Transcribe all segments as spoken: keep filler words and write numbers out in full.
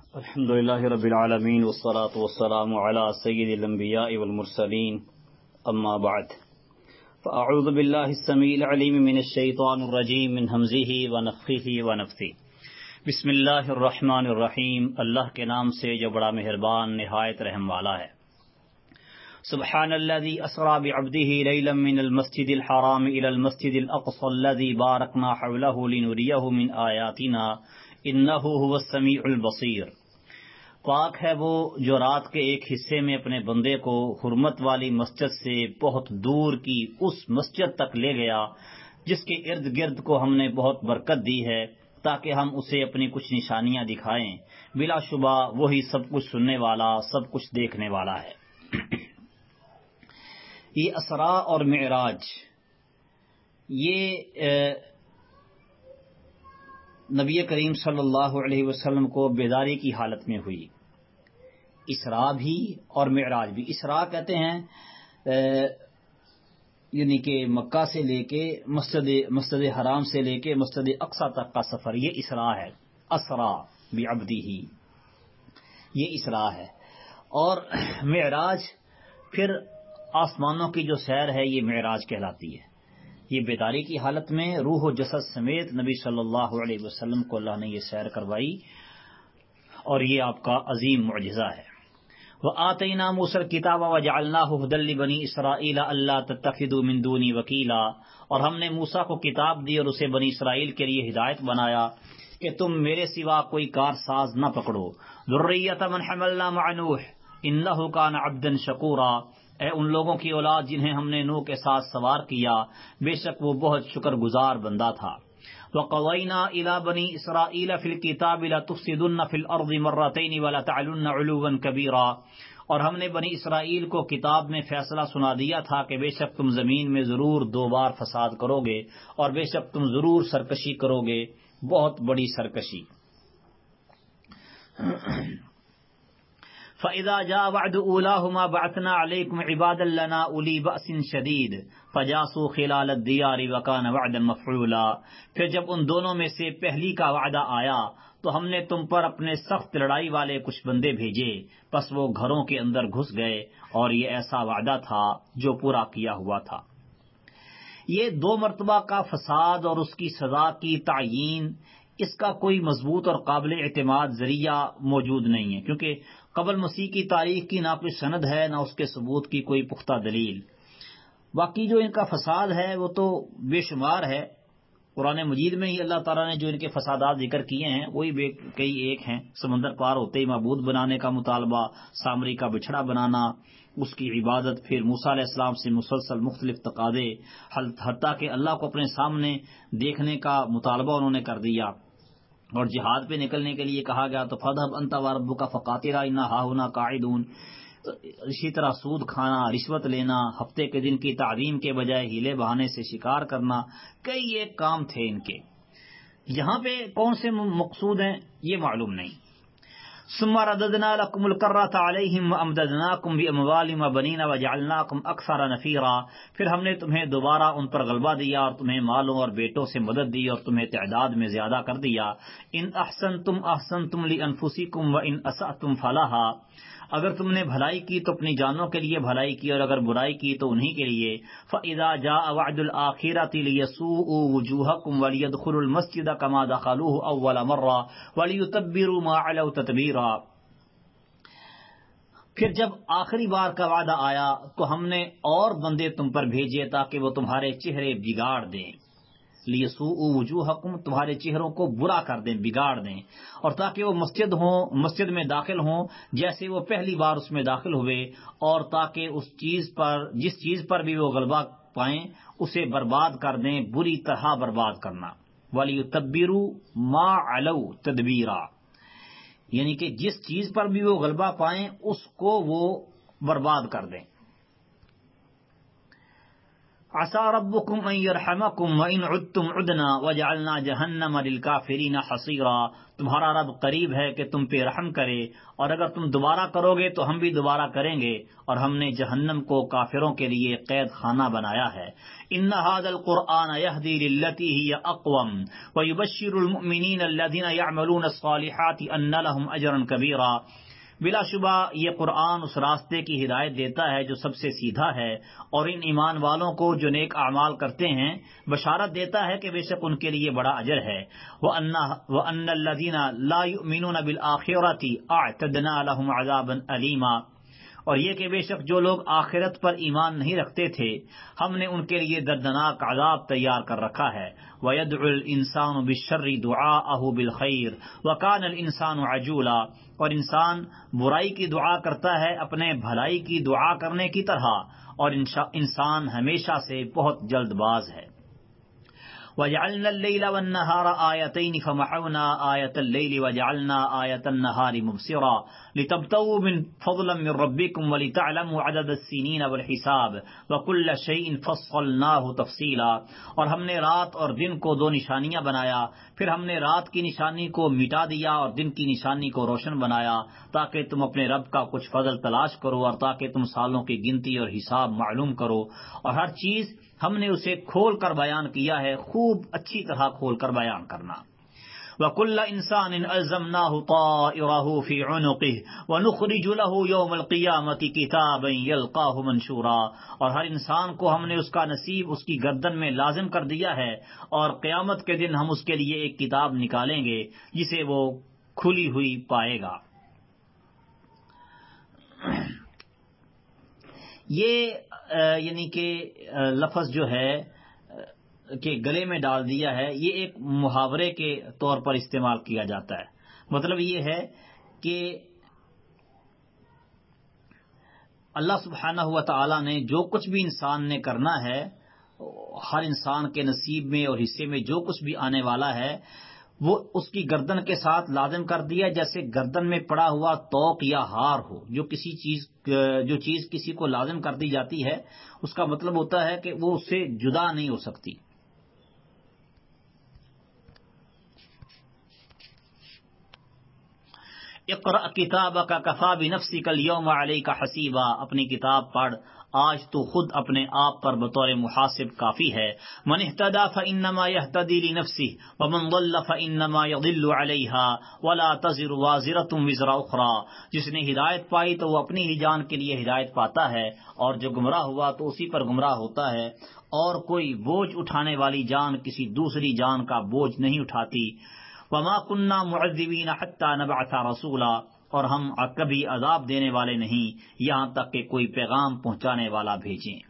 الحمد لله رب العالمين والصلاة والسلام على سيد الأنبياء والمرسلين أما بعد فأعوذ بالله السميع العليم من الشيطان الرجيم من همزه ونفخه ونفثه بسم اللہ الرحمن الرحیم، اللہ کے نام سے جو بڑا مہربان نہایت رحم والا ہے۔ سبحان الذي اسرى بعبده ليلا من المسجد الحرام الى المسجد الاقصى الذي باركنا حوله لنريه من آياتنا انه هو السميع البصير۔ پاک ہے وہ جو رات کے ایک حصے میں اپنے بندے کو حرمت والی مسجد سے بہت دور کی اس مسجد تک لے گیا جس کے ارد گرد کو ہم نے بہت برکت دی ہے تاکہ ہم اسے اپنی کچھ نشانیاں دکھائیں۔ بلا شبہ وہی سب کچھ سننے والا، سب کچھ دیکھنے والا ہے۔ یہ اسرا اور معراج یہ نبی کریم صلی اللہ علیہ وسلم کو بیداری کی حالت میں ہوئی۔ اسرا بھی اور معراج بھی۔ اسرا کہتے ہیں یعنی کہ مکہ سے لے کے مسجد مسجد حرام سے لے کے مسجد اقصی تک کا سفر، یہ اسرا ہے۔ اسرا بعبدہ، یہ اسرا ہے۔ اور معراج پھر آسمانوں کی جو سیر ہے، یہ معراج کہلاتی ہے۔ یہ بیداری کی حالت میں روح و جسد سمیت نبی صلی اللہ علیہ وسلم کو اللہ نے یہ سیر کروائی، اور یہ آپ کا عظیم معجزہ ہے۔ وَآتَيْنَا مُوسَى الْكِتَابَ وَجَعَلْنَاهُ هُدًى لِّبَنِي إِسْرَائِيلَ أَلَّا تَتَّخِذُوا مِن دُونِي وَكِيلًا، اور ہم نے موسیٰ کو کتاب دی اور اسے بنی اسرائیل کے لیے ہدایت بنایا کہ تم میرے سوا کوئی کارساز نہ پکڑو۔ ذُرِّيَّةَ مَنْ حَمَلْنَا مَعَ نُوحٍ إِنَّهُ كَانَ عَبْدًا شَكُورًا، اے ان لوگوں کی اولاد جنہیں ہم نے نوح کے ساتھ سوار کیا، بے شک وہ بہت شکر گزار بندہ تھا۔ وَقَضَيْنَا إِلَى بَنِي إِسْرَائِيلَ فِي الْكِتَابِ لَتُفْسِدُنَّ فِي الْأَرْضِ مَرَّتَيْنِ وَلَتَعْلُنَّ عُلُوًّا كَبِيرًا، اور ہم نے بنی اسرائیل کو کتاب میں فیصلہ سنا دیا تھا کہ بے شک تم زمین میں ضرور دو بار فساد کرو گے، اور بے شک تم ضرور سرکشی کرو گے، بہت بڑی سرکشی۔ فَإِذَا جَاءَ وَعْدُ أُولَاهُمَا بَعَثْنَا عَلَيْكُمْ عِبَادًا لَّنَا أُولِي بَأْسٍ شَدِيدٍ فَجَاسُوا خِلَالَ الدِّيَارِ وَكَانَ وَعْدًا مَّفْعُولًا، پھر جب ان دونوں میں سے پہلی کا وعدہ آیا تو ہم نے تم پر اپنے سخت لڑائی والے کچھ بندے بھیجے، پس وہ گھروں کے اندر گھس گئے، اور یہ ایسا وعدہ تھا جو پورا کیا ہوا تھا۔ یہ دو مرتبہ کا فساد اور اس کی سزا کی تعیین، اس کا کوئی مضبوط اور قابل اعتماد ذریعہ موجود نہیں ہے، کیونکہ قبل مسیح کی تاریخ کی نہ کوئی سند ہے، نہ اس کے ثبوت کی کوئی پختہ دلیل۔ باقی جو ان کا فساد ہے وہ تو بے شمار ہے۔ قرآن مجید میں ہی اللہ تعالیٰ نے جو ان کے فسادات ذکر کیے ہیں وہی بے کئی ایک ہیں۔ سمندر پار ہوتے ہی معبود بنانے کا مطالبہ، سامری کا بچھڑا بنانا، اس کی عبادت، پھر موسیٰ علیہ السلام سے مسلسل مختلف تقاضے، حتیٰ کہ اللہ کو اپنے سامنے دیکھنے کا مطالبہ انہوں نے کر دیا، اور جہاد پہ نکلنے کے لیے کہا گیا تو فَاذْهَبْ أَنْتَ وَرَبُّكَ فَقَاتِلَا إِنَّا هَاهُنَا قَاعِدُونَ۔ اسی طرح سود کھانا، رشوت لینا، ہفتے کے دن کی تعظیم کے بجائے ہیلے بہانے سے شکار کرنا، کئی ایک کام تھے ان کے۔ یہاں پہ کون سے مقصود ہیں یہ معلوم نہیں۔ ثُمَّ رَدَدْنَا لَكُمُ الْكَرَّةَ عَلَيْهِمْ وَأَمْدَدْنَاكُمْ بِأَمْوَالٍ وَبَنِينَ وَجَعَلْنَاكُمْ أَكْثَرَ نَفِيرًا، پھر ہم نے تمہیں دوبارہ ان پر غلبہ دیا اور تمہیں مالوں اور بیٹوں سے مدد دی اور تمہیں تعداد میں زیادہ کر دیا۔ ان احسنتم احسنتم لانفسکم وان اسأتم فلہا، اگر تم نے بھلائی کی تو اپنی جانوں کے لیے بھلائی کی، اور اگر برائی کی تو انہی کے لیے۔ فَإِذَا جَاءَ وَعْدُ الْآخِرَةِ لِيَسُوءُوا وُجُوهَكُمْ وَلِيَدْخُلُوا الْمَسْجِدَ كَمَا دَخَلُوهُ أَوَّلَ مَرَّةٍ وَلِيُتَبِّرُوا مَا عَلَوْا تَتْبِيرًا، پھر جب آخری بار کا وعدہ آیا تو ہم نے اور بندے تم پر بھیجے تاکہ وہ تمہارے چہرے بگاڑ دیں۔ لیسوءوا وجوہکم، تمہارے چہروں کو برا کر دیں، بگاڑ دیں، اور تاکہ وہ مسجد ہوں مسجد میں داخل ہوں جیسے وہ پہلی بار اس میں داخل ہوئے، اور تاکہ اس چیز پر جس چیز پر بھی وہ غلبہ پائیں اسے برباد کر دیں، بری طرح برباد کرنا۔ وَلِيُتَبِّرُوا مَا عَلَوْا تَدْبِيرًا، یعنی کہ جس چیز پر بھی وہ غلبہ پائیں اس کو وہ برباد کر دیں۔ عسى ربكم ان يرحمكم وان عدتم عدنا وجعلنا جهنم للكافرين حصيرا، تمہارا رب قریب ہے کہ تم پہ رحم کرے، اور اگر تم دوبارہ کرو گے تو ہم بھی دوبارہ کریں گے، اور ہم نے جہنم کو کافروں کے لیے قید خانہ بنایا ہے۔ ان هذا القرآن يهدي للتي هي اقوم ويبشر المؤمنين الذين يعملون الصالحات ان لهم اجرا كبيرا، بلا شبہ یہ قرآن اس راستے کی ہدایت دیتا ہے جو سب سے سیدھا ہے، اور ان ایمان والوں کو جو نیک اعمال کرتے ہیں بشارت دیتا ہے کہ بے شک ان کے لیے بڑا اجر ہے۔ وَأَنَّ الَّذِينَ لَا يُؤْمِنُونَ بِالْآخِرَةِ أَعْتَدْنَا لَهُمْ عَذَابًا أَلِيمًا، اور یہ کہ بے شک جو لوگ آخرت پر ایمان نہیں رکھتے تھے ہم نے ان کے لیے دردناک عذاب تیار کر رکھا ہے۔ وَيَدْعُ الْإِنسَانُ بِالشَّرِّ دُعَاءَهُ بِالْخَيْرِ وَكَانَ الْإِنسَانُ عَجُولًا، اور انسان برائی کی دعا کرتا ہے اپنے بھلائی کی دعا کرنے کی طرح، اور انسان ہمیشہ سے بہت جلد باز ہے۔ وَجَعَلْنَا اللَّيْلَ وَالنَّهَارَ آيَتَيْنِ فَمَحَوْنَا آيَةَ اللَّيْلِ وَجَعَلْنَا آيَةَ النَّهَارِ مُبْصِرًا لِتَبْتَغُوا مِنْ فَضْلًا مِنْ رَبِّكُمْ وَلِتَعْلَمُوا عَدَدَ السِّنِينَ وَالْحِسَابَ وَكُلَّ شَيْءٍ فَصَّلْنَاهُ تَفْصِيلًا، اور ہم نے رات اور دن کو دو نشانیاں بنایا، پھر ہم نے رات کی نشانی کو مٹا دیا اور دن کی نشانی کو روشن بنایا، تاکہ تم اپنے رب کا کچھ فضل تلاش کرو، اور تاکہ تم سالوں کی گنتی اور حساب معلوم کرو، اور ہر چیز ہم نے اسے کھول کر بیان کیا ہے، خوب اچھی طرح کھول کر بیان کرنا۔ وَكُلَّ إِنسَانٍ أَلْزَمْنَاهُ طَائِرَهُ فِي عُنُقِهِ وَنُخْرِجُ لَهُ يَوْمَ الْقِيَامَةِ كِتَابًا يَلْقَاهُ مَنشُورًا، اور ہر انسان کو ہم نے اس کا نصیب اس کی گردن میں لازم کر دیا ہے، اور قیامت کے دن ہم اس کے لیے ایک کتاب نکالیں گے جسے وہ کھلی ہوئی پائے گا۔ یہ یعنی کہ لفظ جو ہے کہ گلے میں ڈال دیا ہے، یہ ایک محاورے کے طور پر استعمال کیا جاتا ہے۔ مطلب یہ ہے کہ اللہ سبحانہ و تعالی نے جو کچھ بھی انسان نے کرنا ہے، ہر انسان کے نصیب میں اور حصے میں جو کچھ بھی آنے والا ہے وہ اس کی گردن کے ساتھ لازم کر دیا، جیسے گردن میں پڑا ہوا توق یا ہار ہو، جو کسی چیز جو چیز کسی کو لازم کر دی جاتی ہے اس کا مطلب ہوتا ہے کہ وہ اس سے جدا نہیں ہو سکتی۔ اقرأ کتابک کفی بنفسک اليوم علیک حسیبا، اپنی کتاب پڑھ، آج تو خود اپنے آپ پر بطور محاسب کافی ہے۔ من اہتدی فانما یہتدی لنفسہ ومن ضل فانما یضل علیہا ولا تزر وازرۃ وزر اخری، جس نے ہدایت پائی تو وہ اپنی ہی جان کے لیے ہدایت پاتا ہے، اور جو گمراہ ہوا تو اسی پر گمراہ ہوتا ہے، اور کوئی بوجھ اٹھانے والی جان کسی دوسری جان کا بوجھ نہیں اٹھاتی۔ وما كنا معذبین حتی نبعث رسولا، اور ہم کبھی عذاب دینے والے نہیں یہاں تک کہ کوئی پیغام پہنچانے والا بھیجیں۔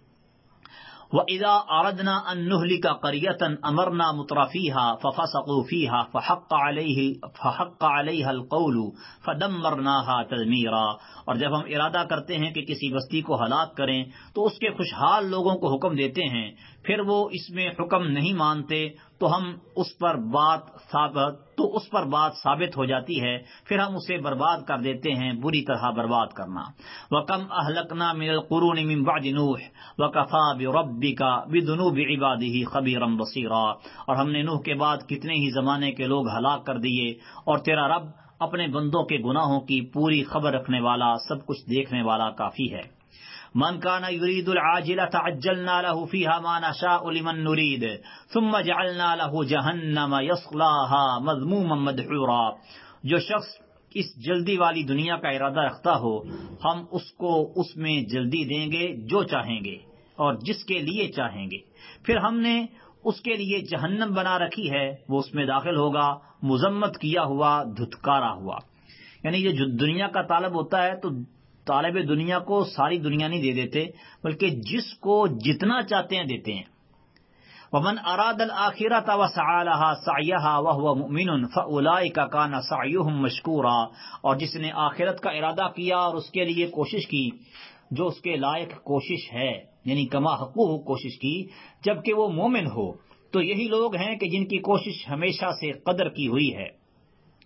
وَإِذَا أَرَدْنَا أَن نُهْلِكَ قَرْيَةً أَمَرْنَا مُتْرَفِيهَا فَفَسَقُوا فِيهَا فَحَقَّ عَلَيْهِ فَحَقَّ عَلَيْهَا الْقَوْلُ فَدَمَّرْنَاهَا تَدْمِيرًا، اور جب ہم ارادہ کرتے ہیں کہ کسی بستی کو ہلاک کریں تو اس کے خوشحال لوگوں کو حکم دیتے ہیں، پھر وہ اس میں حکم نہیں مانتے تو ہم اس پر بات ثابت تو اس پر بات ثابت ہو جاتی ہے، پھر ہم اسے برباد کر دیتے ہیں، بری طرح برباد کرنا۔ وَكَمْ أَهْلَكْنَا مِنَ الْقُرُونِ مِنْ بَعْدِ نُوحٍ وَكَفَى بِرَبِّكَ بِذُنُوبِ عِبَادِهِ خَبِيرًا بَصِيرًا، اور ہم نے نوح کے بعد کتنے ہی زمانے کے لوگ ہلاک کر دیے، اور تیرا رب اپنے بندوں کے گناہوں کی پوری خبر رکھنے والا، سب کچھ دیکھنے والا کافی ہے۔ من كان يريد العاجلة عجلنا له فيها ما نشاء لمن نريد ثم جعلنا له جهنم يصلاها مذموما مدحورا، جو شخص اس جلدی والی دنیا کا ارادہ رکھتا ہو ہم اس کو اس میں جلدی دیں گے جو چاہیں گے اور جس کے لیے چاہیں گے، پھر ہم نے اس کے لیے جہنم بنا رکھی ہے، وہ اس میں داخل ہوگا مذمت کیا ہوا، دھتکارا ہوا۔ یعنی یہ جو دنیا کا طالب ہوتا ہے تو طالب دنیا کو ساری دنیا نہیں دے دیتے، بلکہ جس کو جتنا چاہتے ہیں دیتے ہیں۔ وَمَنْ أَرَادَ الْآخِرَةَ وَسَعَى لَهَا سَعْيَهَا وَهُوَ مُؤْمِنٌ فَأُولَئِكَ كَانَ سَعْيُهُمْ مَشْكُورًا، اور جس نے آخرت کا ارادہ کیا اور اس کے لیے کوشش کی جو اس کے لائق کوشش ہے، یعنی کما حقوق کوشش کی، جبکہ وہ مومن ہو، تو یہی لوگ ہیں کہ جن کی کوشش ہمیشہ سے قدر کی ہوئی ہے۔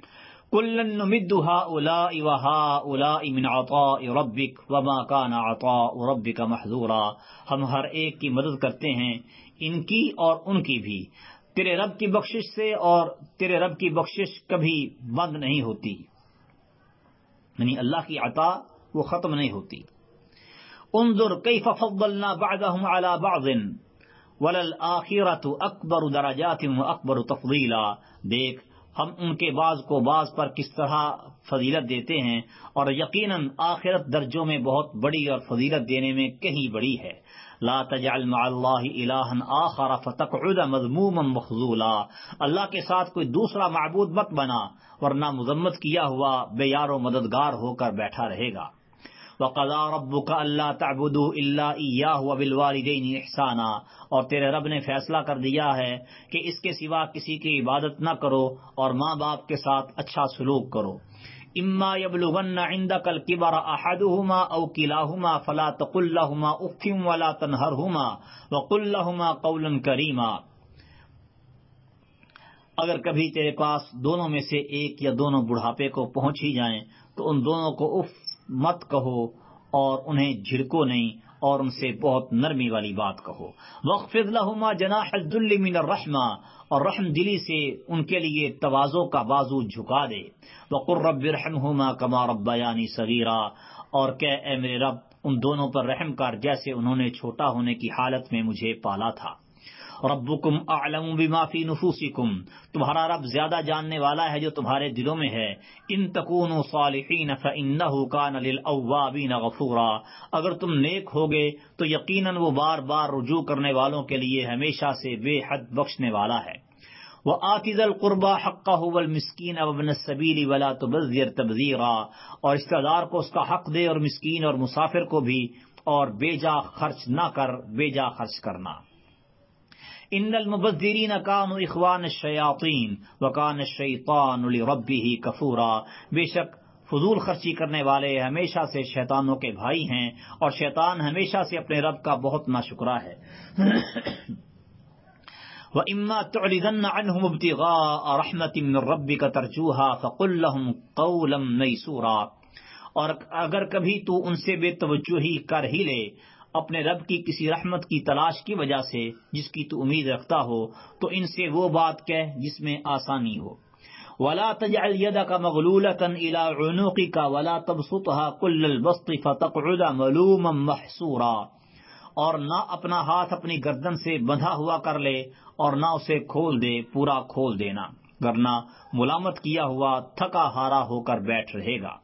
کلن نمد ہؤلاء وہؤلاء من عطاء ربک وما کان عطاء ربک محظورا، ہم ہر ایک کی مدد کرتے ہیں، ان کی اور ان کی بھی، تیرے رب کی بخشش سے، اور تیرے رب کی بخشش کبھی بند نہیں ہوتی، یعنی اللہ کی عطا وہ ختم نہیں ہوتی۔ انظر کیف فضلنا بعضهم على بعض وللآخرۃ اکبر درجات واکبر تفضیلا، دیکھ ہم ان کے بعض کو بعض پر کس طرح فضیلت دیتے ہیں، اور یقیناً آخرت درجوں میں بہت بڑی اور فضیلت دینے میں کہیں بڑی ہے۔ لا تجعل مع اللہ الہا آخر فتقعد مذموما مخذولا، اللہ کے ساتھ کوئی دوسرا معبود مت بنا ورنہ مذمت کیا ہوا بے یار و مددگار ہو کر بیٹھا رہے گا۔ وَقَضَى رَبُّكَ أَلَّا تَعْبُدُوا إِلَّا إِيَّاهُ وَبِالْوَالِدَيْنِ إِحْسَانًا، اور تیرے رب نے فیصلہ کر دیا ہے کہ اس کے سوا کسی کی عبادت نہ کرو اور ماں باپ کے ساتھ اچھا سلوک کرو۔ اما يبلغن عندك الكبر احدهما او كلاهما فلا تقل لهما اف ولا تنهرهما وقل لهما قولا كريما، اگر کبھی تیرے پاس دونوں میں سے ایک یا دونوں بڑھاپے کو پہنچ ہی جائیں تو ان دونوں کو اف مت کہو اور انہیں جھڑکو نہیں، اور ان سے بہت نرمی والی بات کہو۔ وَاخْفِضْ لَهُمَا جَنَاحَ الذُّلِّ مِنَ الرَّحْمَةِ، اور رحم دلی سے ان کے لیے تواضع کا بازو جھکا دے۔ وَقُلْ رَبِّ ارْحَمْهُمَا كَمَا رَبَّيَانِي صَغِيرًا، اور کہ اے میرے رب ان دونوں پر رحم کر جیسے انہوں نے چھوٹا ہونے کی حالت میں مجھے پالا تھا۔ ربکم اعلم بما فی نفوسکم، تمہارا رب زیادہ جاننے والا ہے جو تمہارے دلوں میں ہے۔ ان تکونوا صالحین فانہ کان للاوابین غفورا، اگر تم نیک ہوگے تو یقیناً وہ بار بار رجوع کرنے والوں کے لیے ہمیشہ سے بے حد بخشنے والا ہے۔ وآت ذی القربى حقہ والمسکین وابن السبیل ولا تبذر تبذیرا، اور رشتہ دار کو اس کا حق دے اور مسکین اور مسافر کو بھی، اور بے جا خرچ نہ کر، بے جا خرچ کرنا۔ ان المبذرین کانوا اخوان الشیاطین وکان الشیطان لربہ کفورا، بے شک فضول خرچی کرنے والے ہمیشہ سے شیطانوں کے بھائی ہیں، اور شیطان ہمیشہ سے اپنے رب کا بہت ناشکرا ہے۔ وَإِمَّا تُعْرِضَنَّ عَنْهُمُ ابْتِغَاءَ رَحْمَةٍ مِّن رَّبِّكَ تَرْجُوهَا فَقُل لَّهُمْ قَوْلًا مَّيْسُورًا، اور اگر کبھی تو ان سے بے توجہی کر ہی لے اپنے رب کی کسی رحمت کی تلاش کی وجہ سے جس کی تو امید رکھتا ہو، تو ان سے وہ بات کہہ جس میں آسانی ہو۔ وَلَا تَجْعَلْ يَدَكَ مَغْلُولَةً إِلَىٰ عُنُقِكَ وَلَا تَبْسُطْهَا كُلَّ الْبَسْطِ فَتَقْعُدَ مَلُومًا مَّحْسُورًا، اور نہ اپنا ہاتھ اپنی گردن سے بندھا ہوا کر لے اور نہ اسے کھول دے، پورا کھول دینا، ورنہ ملامت کیا ہوا تھکا ہارا ہو کر بیٹھ رہے گا۔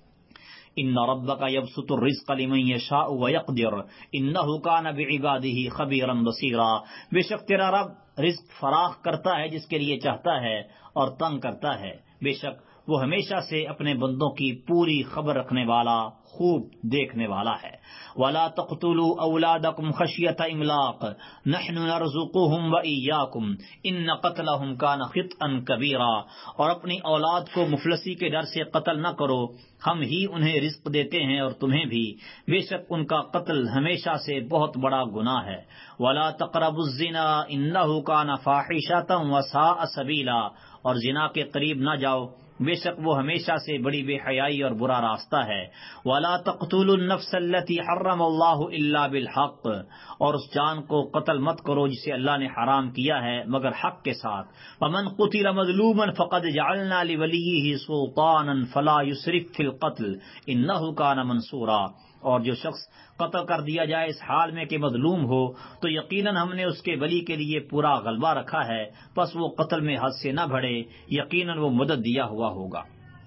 ان ربک یبسط الرزق لمن یشاء ویقدر انہ کان بعبادہ خبیرا بصیرا، بے شک تیرا رب رزق فراخ کرتا ہے جس کے لیے چاہتا ہے اور تنگ کرتا ہے، بے شک وہ ہمیشہ سے اپنے بندوں کی پوری خبر رکھنے والا، خوب دیکھنے والا ہے۔ وَلَا تَقْتُلُوا أَوْلَادَكُمْ خَشْيَةَ إِمْلَاقٍ نَحْنُ نَرْزُقُهُمْ وَإِيَّاكُمْ إِنَّ قَتْلَهُمْ كَانَ خِطْئًا كَبِيرًا، اور اپنی اولاد کو مفلسی کے ڈر سے قتل نہ کرو، ہم ہی انہیں رزق دیتے ہیں اور تمہیں بھی، بے شک ان کا قتل ہمیشہ سے بہت بڑا گناہ ہے۔ وَلَا تَقْرَبُوا الزِّنَا إِنَّهُ كَانَ فَاحِشَةً وَسَاءَ سَبِيلًا، اور زنا کے قریب نہ جاؤ، بے شک وہ ہمیشہ سے بڑی بے حیائی اور برا راستہ ہے۔ وَلَا تَقْتُلُوا النَّفْسَ الَّتِي حَرَّمَ اللَّهُ إِلَّا بِالْحَقِّ، اور اس جان کو قتل مت کرو جسے اللہ نے حرام کیا ہے مگر حق کے ساتھ۔ وَمَنْ قُتِلَ مَظْلُومًا فَقَدْ جَعَلْنَا لِوَلِيِّهِ سُلْطَانًا فَلَا يُسْرِفْ فِي الْقَتْلِ إِنَّهُ كَانَ مَنْصُورًا، اور جو شخص قتل کر دیا جائے اس حال میں کہ مظلوم ہو تو یقیناً ہم نے اس کے ولی کے لیے پورا غلبہ رکھا ہے، پس وہ قتل میں حد سے نہ بڑھے، یقیناً وہ مدد دیا ہوا ہوگا۔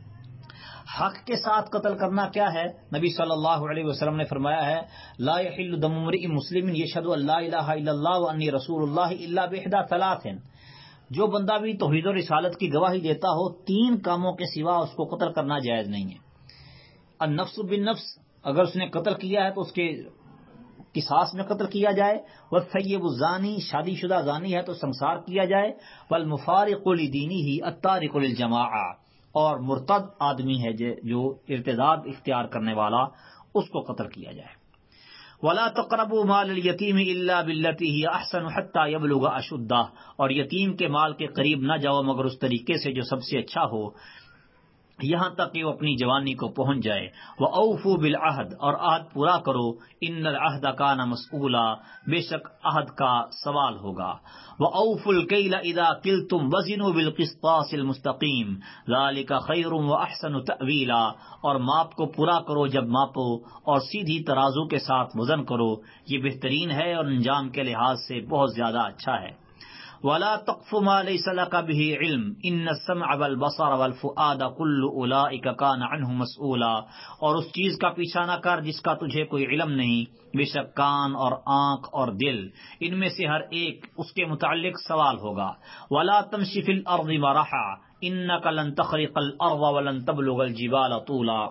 حق کے ساتھ قتل کرنا کیا ہے؟ نبی صلی اللہ علیہ وسلم نے فرمایا ہے، لا يحل دم امرئ مسلم یشہد ان لا الہ الا اللہ وانی رسول اللہ الا باحدی ثلاث، جو بندہ بھی توحید و رسالت کی گواہی دیتا ہو تین کاموں کے سوا اس کو قتل کرنا جائز نہیں ہے۔ النفس بالنفس، اگر اس نے قتل کیا ہے تو اس کے قصاص میں قتل کیا جائے۔ والثیب الزانی، شادی شدہ زانی ہے تو سنسار کیا جائے۔ والمفارق لدینہ التارک للجماعہ، اور مرتد آدمی ہے جو ارتداد اختیار کرنے والا، اس کو قتل کیا جائے۔ وَلَا تَقْرَبُوا مَالَ الْيَتِيمِ إِلَّا بِالَّتِي هِيَ أَحْسَنُ حَتَّى يَبْلُغَ أَشُدَّهُ، اور یتیم کے مال کے قریب نہ جاؤ مگر اس طریقے سے جو سب سے اچھا ہو، یہاں تک کہ وہ اپنی جوانی کو پہنچ جائے. وَأَوْفُوا بِالْعَهْدِ اور عہد پورا کرو. إِنَّ الْعَهْدَ كَانَ مَسْئُولًا بے شک عہد کا سوال ہوگا. وَأَوْفُوا الْكَيْلَ إِذَا كِلْتُمْ وَزِنُوا بِالْقِسْطَاسِ الْمُسْتَقِيمِ ذَلِكَ خَيْرٌ وَأَحْسَنُ تَأْوِيلًا اور ماپ کو پورا کرو جب ماپو اور سیدھی ترازو کے ساتھ وزن کرو، یہ بہترین ہے اور انجام کے لحاظ سے بہت زیادہ اچھا ہے. وَلَا تَقْفُ مَا لَيْسَ لَكَ بِهِ عِلْمٌ إِنَّ السَّمْعَ وَالْبَصَرَ وَالْفُؤَادَ كُلُّ أُولَئِكَ كَانَ عَنْهُ مَسْئُولًا اور اس چیز کا پیچھا نہ کر جس کا تجھے کوئی علم نہیں، بے شک کان اور آنکھ اور دل ان میں سے ہر ایک اس کے متعلق سوال ہوگا. وَلَا تَمْشِ فِي الْأَرْضِ مَرَحًا إِنَّكَ لَن تَخْرِقَ الْأَرْضَ وَلَن تَبْلُغَ الْجِبَالَ طُولًا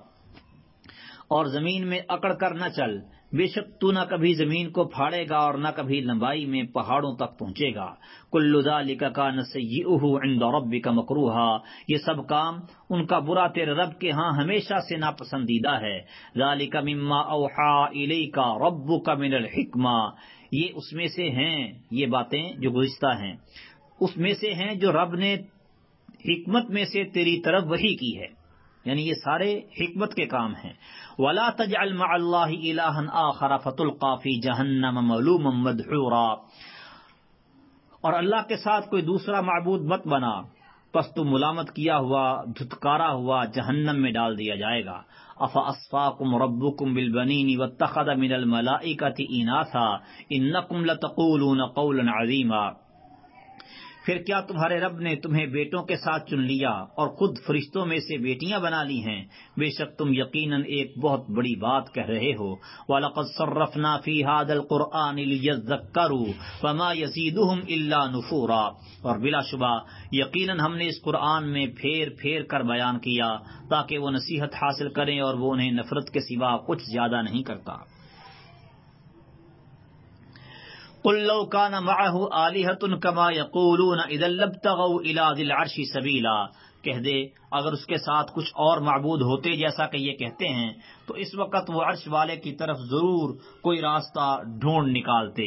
اور زمین میں اکڑ کر نہ چل، بے شک تو نہ کبھی زمین کو پھاڑے گا اور نہ کبھی لمبائی میں پہاڑوں تک پہنچے گا. کل ذالک کان سیئہ عند ربک مکروہا یہ سب کام ان کا برا تیرے رب کے ہاں ہمیشہ سے ناپسندیدہ ہے. ذالک مما اوحی الیک ربک من الحکمہ یہ اس میں سے ہیں، یہ باتیں جو گزشتہ ہیں اس میں سے ہیں جو رب نے حکمت میں سے تیری طرف وحی کی ہے، یعنی یہ سارے حکمت کے کام ہیں. وَلَا تَجْعَلْ مَعَ اللَّهِ إِلَٰهًا آخَرَ فَتُلْقَىٰ فِي جَهَنَّمَ مَلُومًا مَدْحُورًا اور اللہ کے ساتھ کوئی دوسرا معبود مت بنا، پس تو ملامت کیا ہوا دھتکارا ہوا جہنم میں ڈال دیا جائے گا. أَفَأَصْفَاكُمْ رَبُّكُمْ بِالْبَنِينِ وَاتَّخَذَ مِنَ الْمَلَائِكَةِ إِنَاثًا إِنَّكُمْ لَتَقُولُونَ قَوْلًا عَظِيمًا پھر کیا تمہارے رب نے تمہیں بیٹوں کے ساتھ چن لیا اور خود فرشتوں میں سے بیٹیاں بنا لی ہیں، بے شک تم یقیناً ایک بہت بڑی بات کہہ رہے ہو. وَلَقَدْ صَرَّفْنَا فِي هَذَا الْقُرْآنِ لِيَذَّكَّرُوا وَمَا يَزِيدُهُمْ إِلَّا نُفُورًا اور بلا شبہ یقیناً ہم نے اس قرآن میں پھیر پھیر کر بیان کیا تاکہ وہ نصیحت حاصل کریں اور وہ انہیں نفرت کے سوا کچھ زیادہ نہیں کرتا. قل لو كان معه آلهة كما يقولون اذا لابتغوا الى ذي العرش سبيلا کہہ دے اگر اس کے ساتھ کچھ اور معبود ہوتے جیسا کہ یہ کہتے ہیں تو اس وقت وہ عرش والے کی طرف ضرور کوئی راستہ ڈھونڈ نکالتے.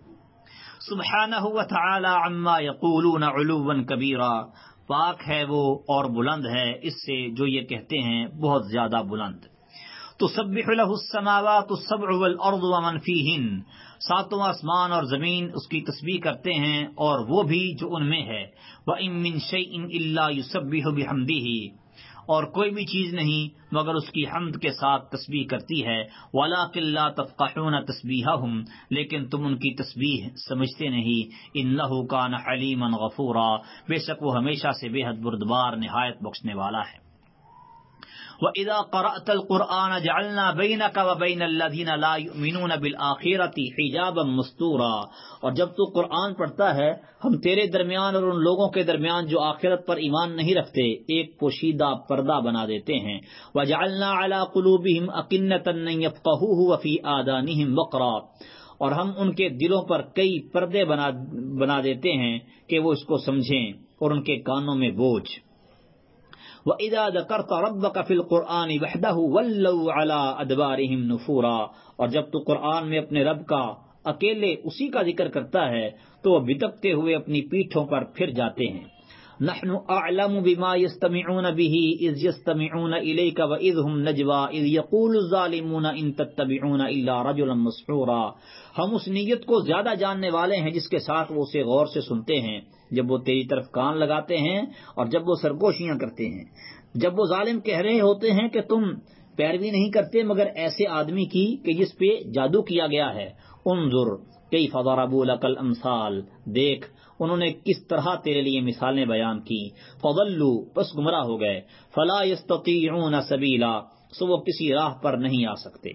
سبحانہ وتعالی عما يقولون علوا كبيرا پاک ہے وہ اور بلند ہے اس سے جو یہ کہتے ہیں بہت زیادہ بلند. تسبح له السماوات السبع والارض ومن فيهن ساتوں آسمان اور زمین اس کی تسبیح کرتے ہیں اور وہ بھی جو ان میں ہے. وَإِن مِّن شَيْءٍ إِلَّا يُسَبِّحُ بِحَمْدِهِ اور کوئی بھی چیز نہیں مگر اس کی حمد کے ساتھ تسبیح کرتی ہے. وَلَٰكِن لَّا تَفْقَهُونَ تَسْبِيحَهُمْ لیکن تم ان کی تسبیح سمجھتے نہیں. إِنَّهُ كَانَ حَلِيمًا غَفُورًا بے شک وہ ہمیشہ سے بے حد بردبار نہایت بخشنے والا ہے. وَإِذَا قَرَأْتَ الْقُرْآنَ جَعَلْنَا بَيْنَكَ وَبَيْنَ الَّذِينَ لَا يُؤْمِنُونَ بِالْآخِرَةِ حِجَابًا مَّسْتُورًا اور جب تو قرآن پڑھتا ہے ہم تیرے درمیان اور ان لوگوں کے درمیان جو آخرت پر ایمان نہیں رکھتے ایک پوشیدہ پردہ بنا دیتے ہیں. وَجَعَلْنَا عَلَىٰ قُلُوبِهِمْ أَكِنَّةً أَن يَفْقَهُوهُ وَفِي آذَانِهِمْ وَقْرًا اور ہم ان کے دلوں پر کئی پردے بنا بنا دیتے ہیں کہ وہ اس کو سمجھیں اور ان کے کانوں میں بوجھ. وَإِذَا ذَكَرْتَ رَبَّكَ فِي الْقُرْآنِ وَحْدَهُ وَلَّوْا عَلَىٰ أَدْبَارِهِمْ نُفُورًا اور جب تو قرآن میں اپنے رب کا اکیلے اسی کا ذکر کرتا ہے تو وہ بتکتے ہوئے اپنی پیٹھوں پر پھر جاتے ہیں. نحن اعلم بما يستمعون به اذ يستمعون اليك واذ هم نجوى اذ يقول الظالمون ان تتبعون الا رجلا مسحورا ہم اس نیت کو زیادہ جاننے والے ہیں جس کے ساتھ وہ اسے غور سے سنتے ہیں جب وہ تیری طرف کان لگاتے ہیں اور جب وہ سرگوشیاں کرتے ہیں. جب وہ ظالم کہہ رہے ہوتے ہیں کہ تم پیروی نہیں کرتے مگر ایسے آدمی کی کہ جس پہ جادو کیا گیا ہے. انظر کیف ضربوا لك الامثال دیکھ انہوں نے کس طرح تیرے لیے مثالیں بیان کی. فضلوا پس گمراہ ہو گئے. فلا يستطيعون سبيلا سو وہ کسی راہ پر نہیں آ سکتے.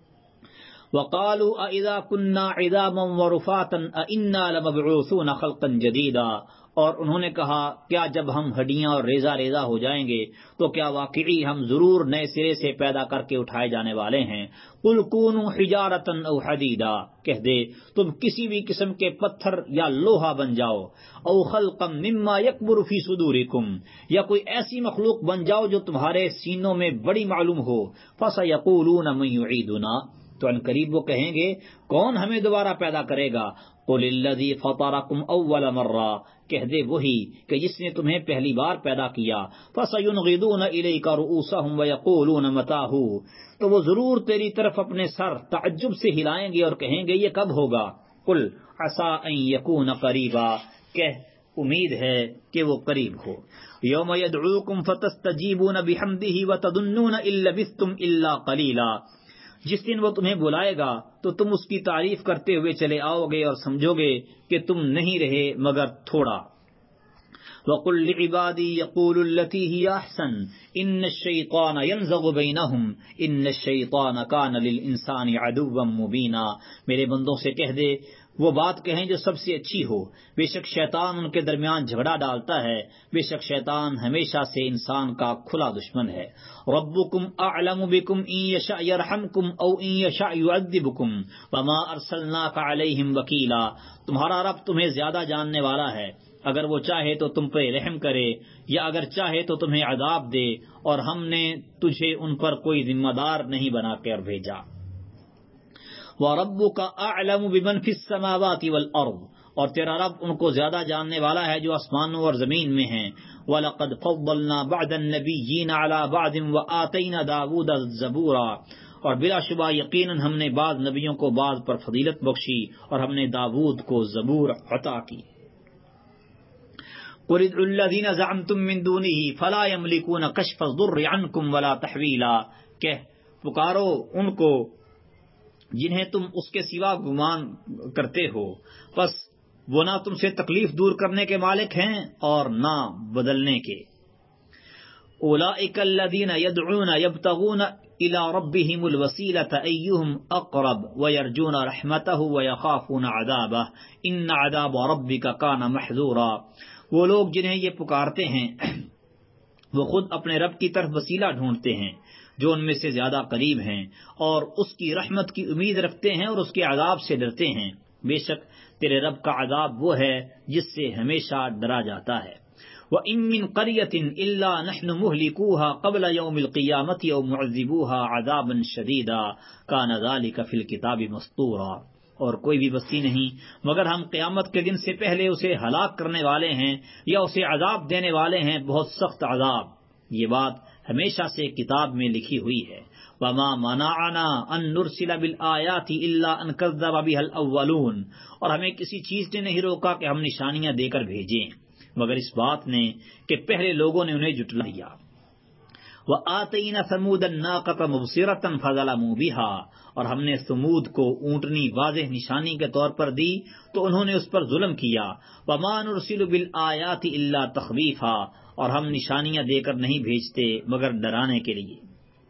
وقالوا اذا كنا عظاما ورفاتا ائنا لمبعوثون خلقا جديدا اور انہوں نے کہا کیا جب ہم ہڈیاں اور ریزہ ریزہ ہو جائیں گے تو کیا واقعی ہم ضرور نئے سرے سے پیدا کر کے اٹھائے جانے والے ہیں. قل كونوا حجارة او حدیدا کہہ دے تم کسی بھی قسم کے پتھر یا لوہا بن جاؤ. او خلقا مما يكبر في صدوركم یا کوئی ایسی مخلوق بن جاؤ جو تمہارے سینوں میں بڑی معلوم ہو. فسيقولون من يعيدنا تو ان قریب وہ کہیں گے کون ہمیں دوبارہ پیدا کرے گا؟ قل الذی فطرکم اول مرہ، کہہ دے وہی کہ جس نے تمہیں پہلی بار پیدا کیا، فسینغضون الیک رؤوسہم ویقولون متاہ، تو وہ ضرور تیری طرف اپنے سر تعجب سے ہلائیں گے اور کہیں گے یہ کب ہوگا؟ قل عسیٰ ان یکون قریبا، کہہ امید ہے کہ وہ قریب ہو۔ یوم یدعوکم فتستجیبون بحمدہ وتظنون ان لبثتم الا قلیلا، جس دن وہ تمہیں بلائے گا تو تم اس کی تعریف کرتے ہوئے چلے آؤ گے اور سمجھو گے کہ تم نہیں رہے مگر تھوڑا۔ وَقُلْ لِعِبَادِي يَقُولُوا الَّتِي هِيَ أَحْسَنُ إِنَّ الشَّيْطَانَ يَنزَغُ بَيْنَهُمْ إِنَّ الشَّيْطَانَ كَانَ لِلْإِنسَانِ عَدُوًّا مُبِينًا، میرے بندوں سے کہہ دے وہ بات کہیں جو سب سے اچھی ہو، بے شک شیطان ان کے درمیان جھگڑا ڈالتا ہے، بے شک شیطان ہمیشہ سے انسان کا کھلا دشمن ہے۔ ربکم اعلم بکم ان یشاء یرحمکم او ان یشاء یعذبکم وما ارسلناک علیہم وکیلا، تمہارا رب تمہیں زیادہ جاننے والا ہے، اگر وہ چاہے تو تم پہ رحم کرے یا اگر چاہے تو تمہیں عذاب دے، اور ہم نے تجھے ان پر کوئی ذمہ دار نہیں بنا کر بھیجا۔ وَرَبُّكَ أَعْلَمُ بِمَنْ فِي السَّمَاوَاتِ وَالْأَرْضِ، اور تیرا رب ان کو زیادہ جاننے والا ہے جو آسمانوں اور زمین میں ہیں۔ وَلَقَدْ فَضَّلْنَا بَعْضَ النَّبِيِّينَ عَلَى بَعْضٍ وَآتَيْنَا دَاوُودَ الزَّبُورَ، اور بلا شبہ یقیناً ہم نے بعض نبیوں کو بعض پر فضیلت بخشی اور ہم نے داود کو زبور عطا کی۔ قُلِ ادْعُوا الَّذِينَ زَعَمْتُم مِّن دُونِهِ فَلَا يَمْلِكُونَ كَشْفَ الضُّرِّ عَنكُمْ وَلَا تَحْوِيلًا، کہ پکارو ان کو جنہیں تم اس کے سوا گمان کرتے ہو، پس وہ نہ تم سے تکلیف دور کرنے کے مالک ہیں اور نہ بدلنے کے۔ اولئک الذین یدعون یبتغون الی ربہم الوسیلۃ ایہم اقرب ویرجون رحمتہ ویخافون عذابہ ان عذاب ربک کان محذورا، وہ لوگ جنہیں یہ پکارتے ہیں وہ خود اپنے رب کی طرف وسیلہ ڈھونڈتے ہیں جو ان میں سے زیادہ قریب ہیں، اور اس کی رحمت کی امید رکھتے ہیں اور اس کے عذاب سے ڈرتے ہیں، بے شک تیرے رب کا عذاب وہ ہے جس سے ہمیشہ ڈرا جاتا ہے۔ وَإِن مِّن قَرْيَةٍ إِلَّا نَحْنُ مُهْلِكُوهَا قَبْلَ يَوْمِ الْقِيَامَةِ أَوْ مُعَذِّبُوهَا عَذَابًا شَدِيدًا كَانَ ذَلِكَ فِي الْكِتَابِ مَسْطُورًا، اور کوئی بھی بستی نہیں مگر ہم قیامت کے دن سے پہلے اسے ہلاک کرنے والے ہیں یا اسے عذاب دینے والے ہیں، بہت سخت عذاب، یہ بات ہمیشہ سے کتاب میں لکھی ہوئی ہے۔ وَمَا مَنَعَنَا أَن نُرْسِلَ بِالْآيَاتِ إِلَّا أَن كَذَّبَ بِهَا الْأَوَّلُونَ، اور ہمیں کسی چیز نے نہیں روکا کہ ہم نشانیاں دے کر بھیجیں مگر اس بات نے کہ پہلے لوگوں نے انہیں جھٹلا دیا۔ وَآتَيْنَا ثَمُودَ النَّاقَةَ مُبْصِرَةً فَظَلَمُوا بِهَا، اور ہم نے ثمود کو اونٹنی واضح نشانی کے طور پر دی تو انہوں نے اس پر ظلم کیا۔ وَمَا نُرْسِلُ بِالْآيَاتِ إِلَّا تَخْوِيفًا، اور ہم نشانیاں دے کر نہیں بھیجتے مگر ڈرانے کے لیے۔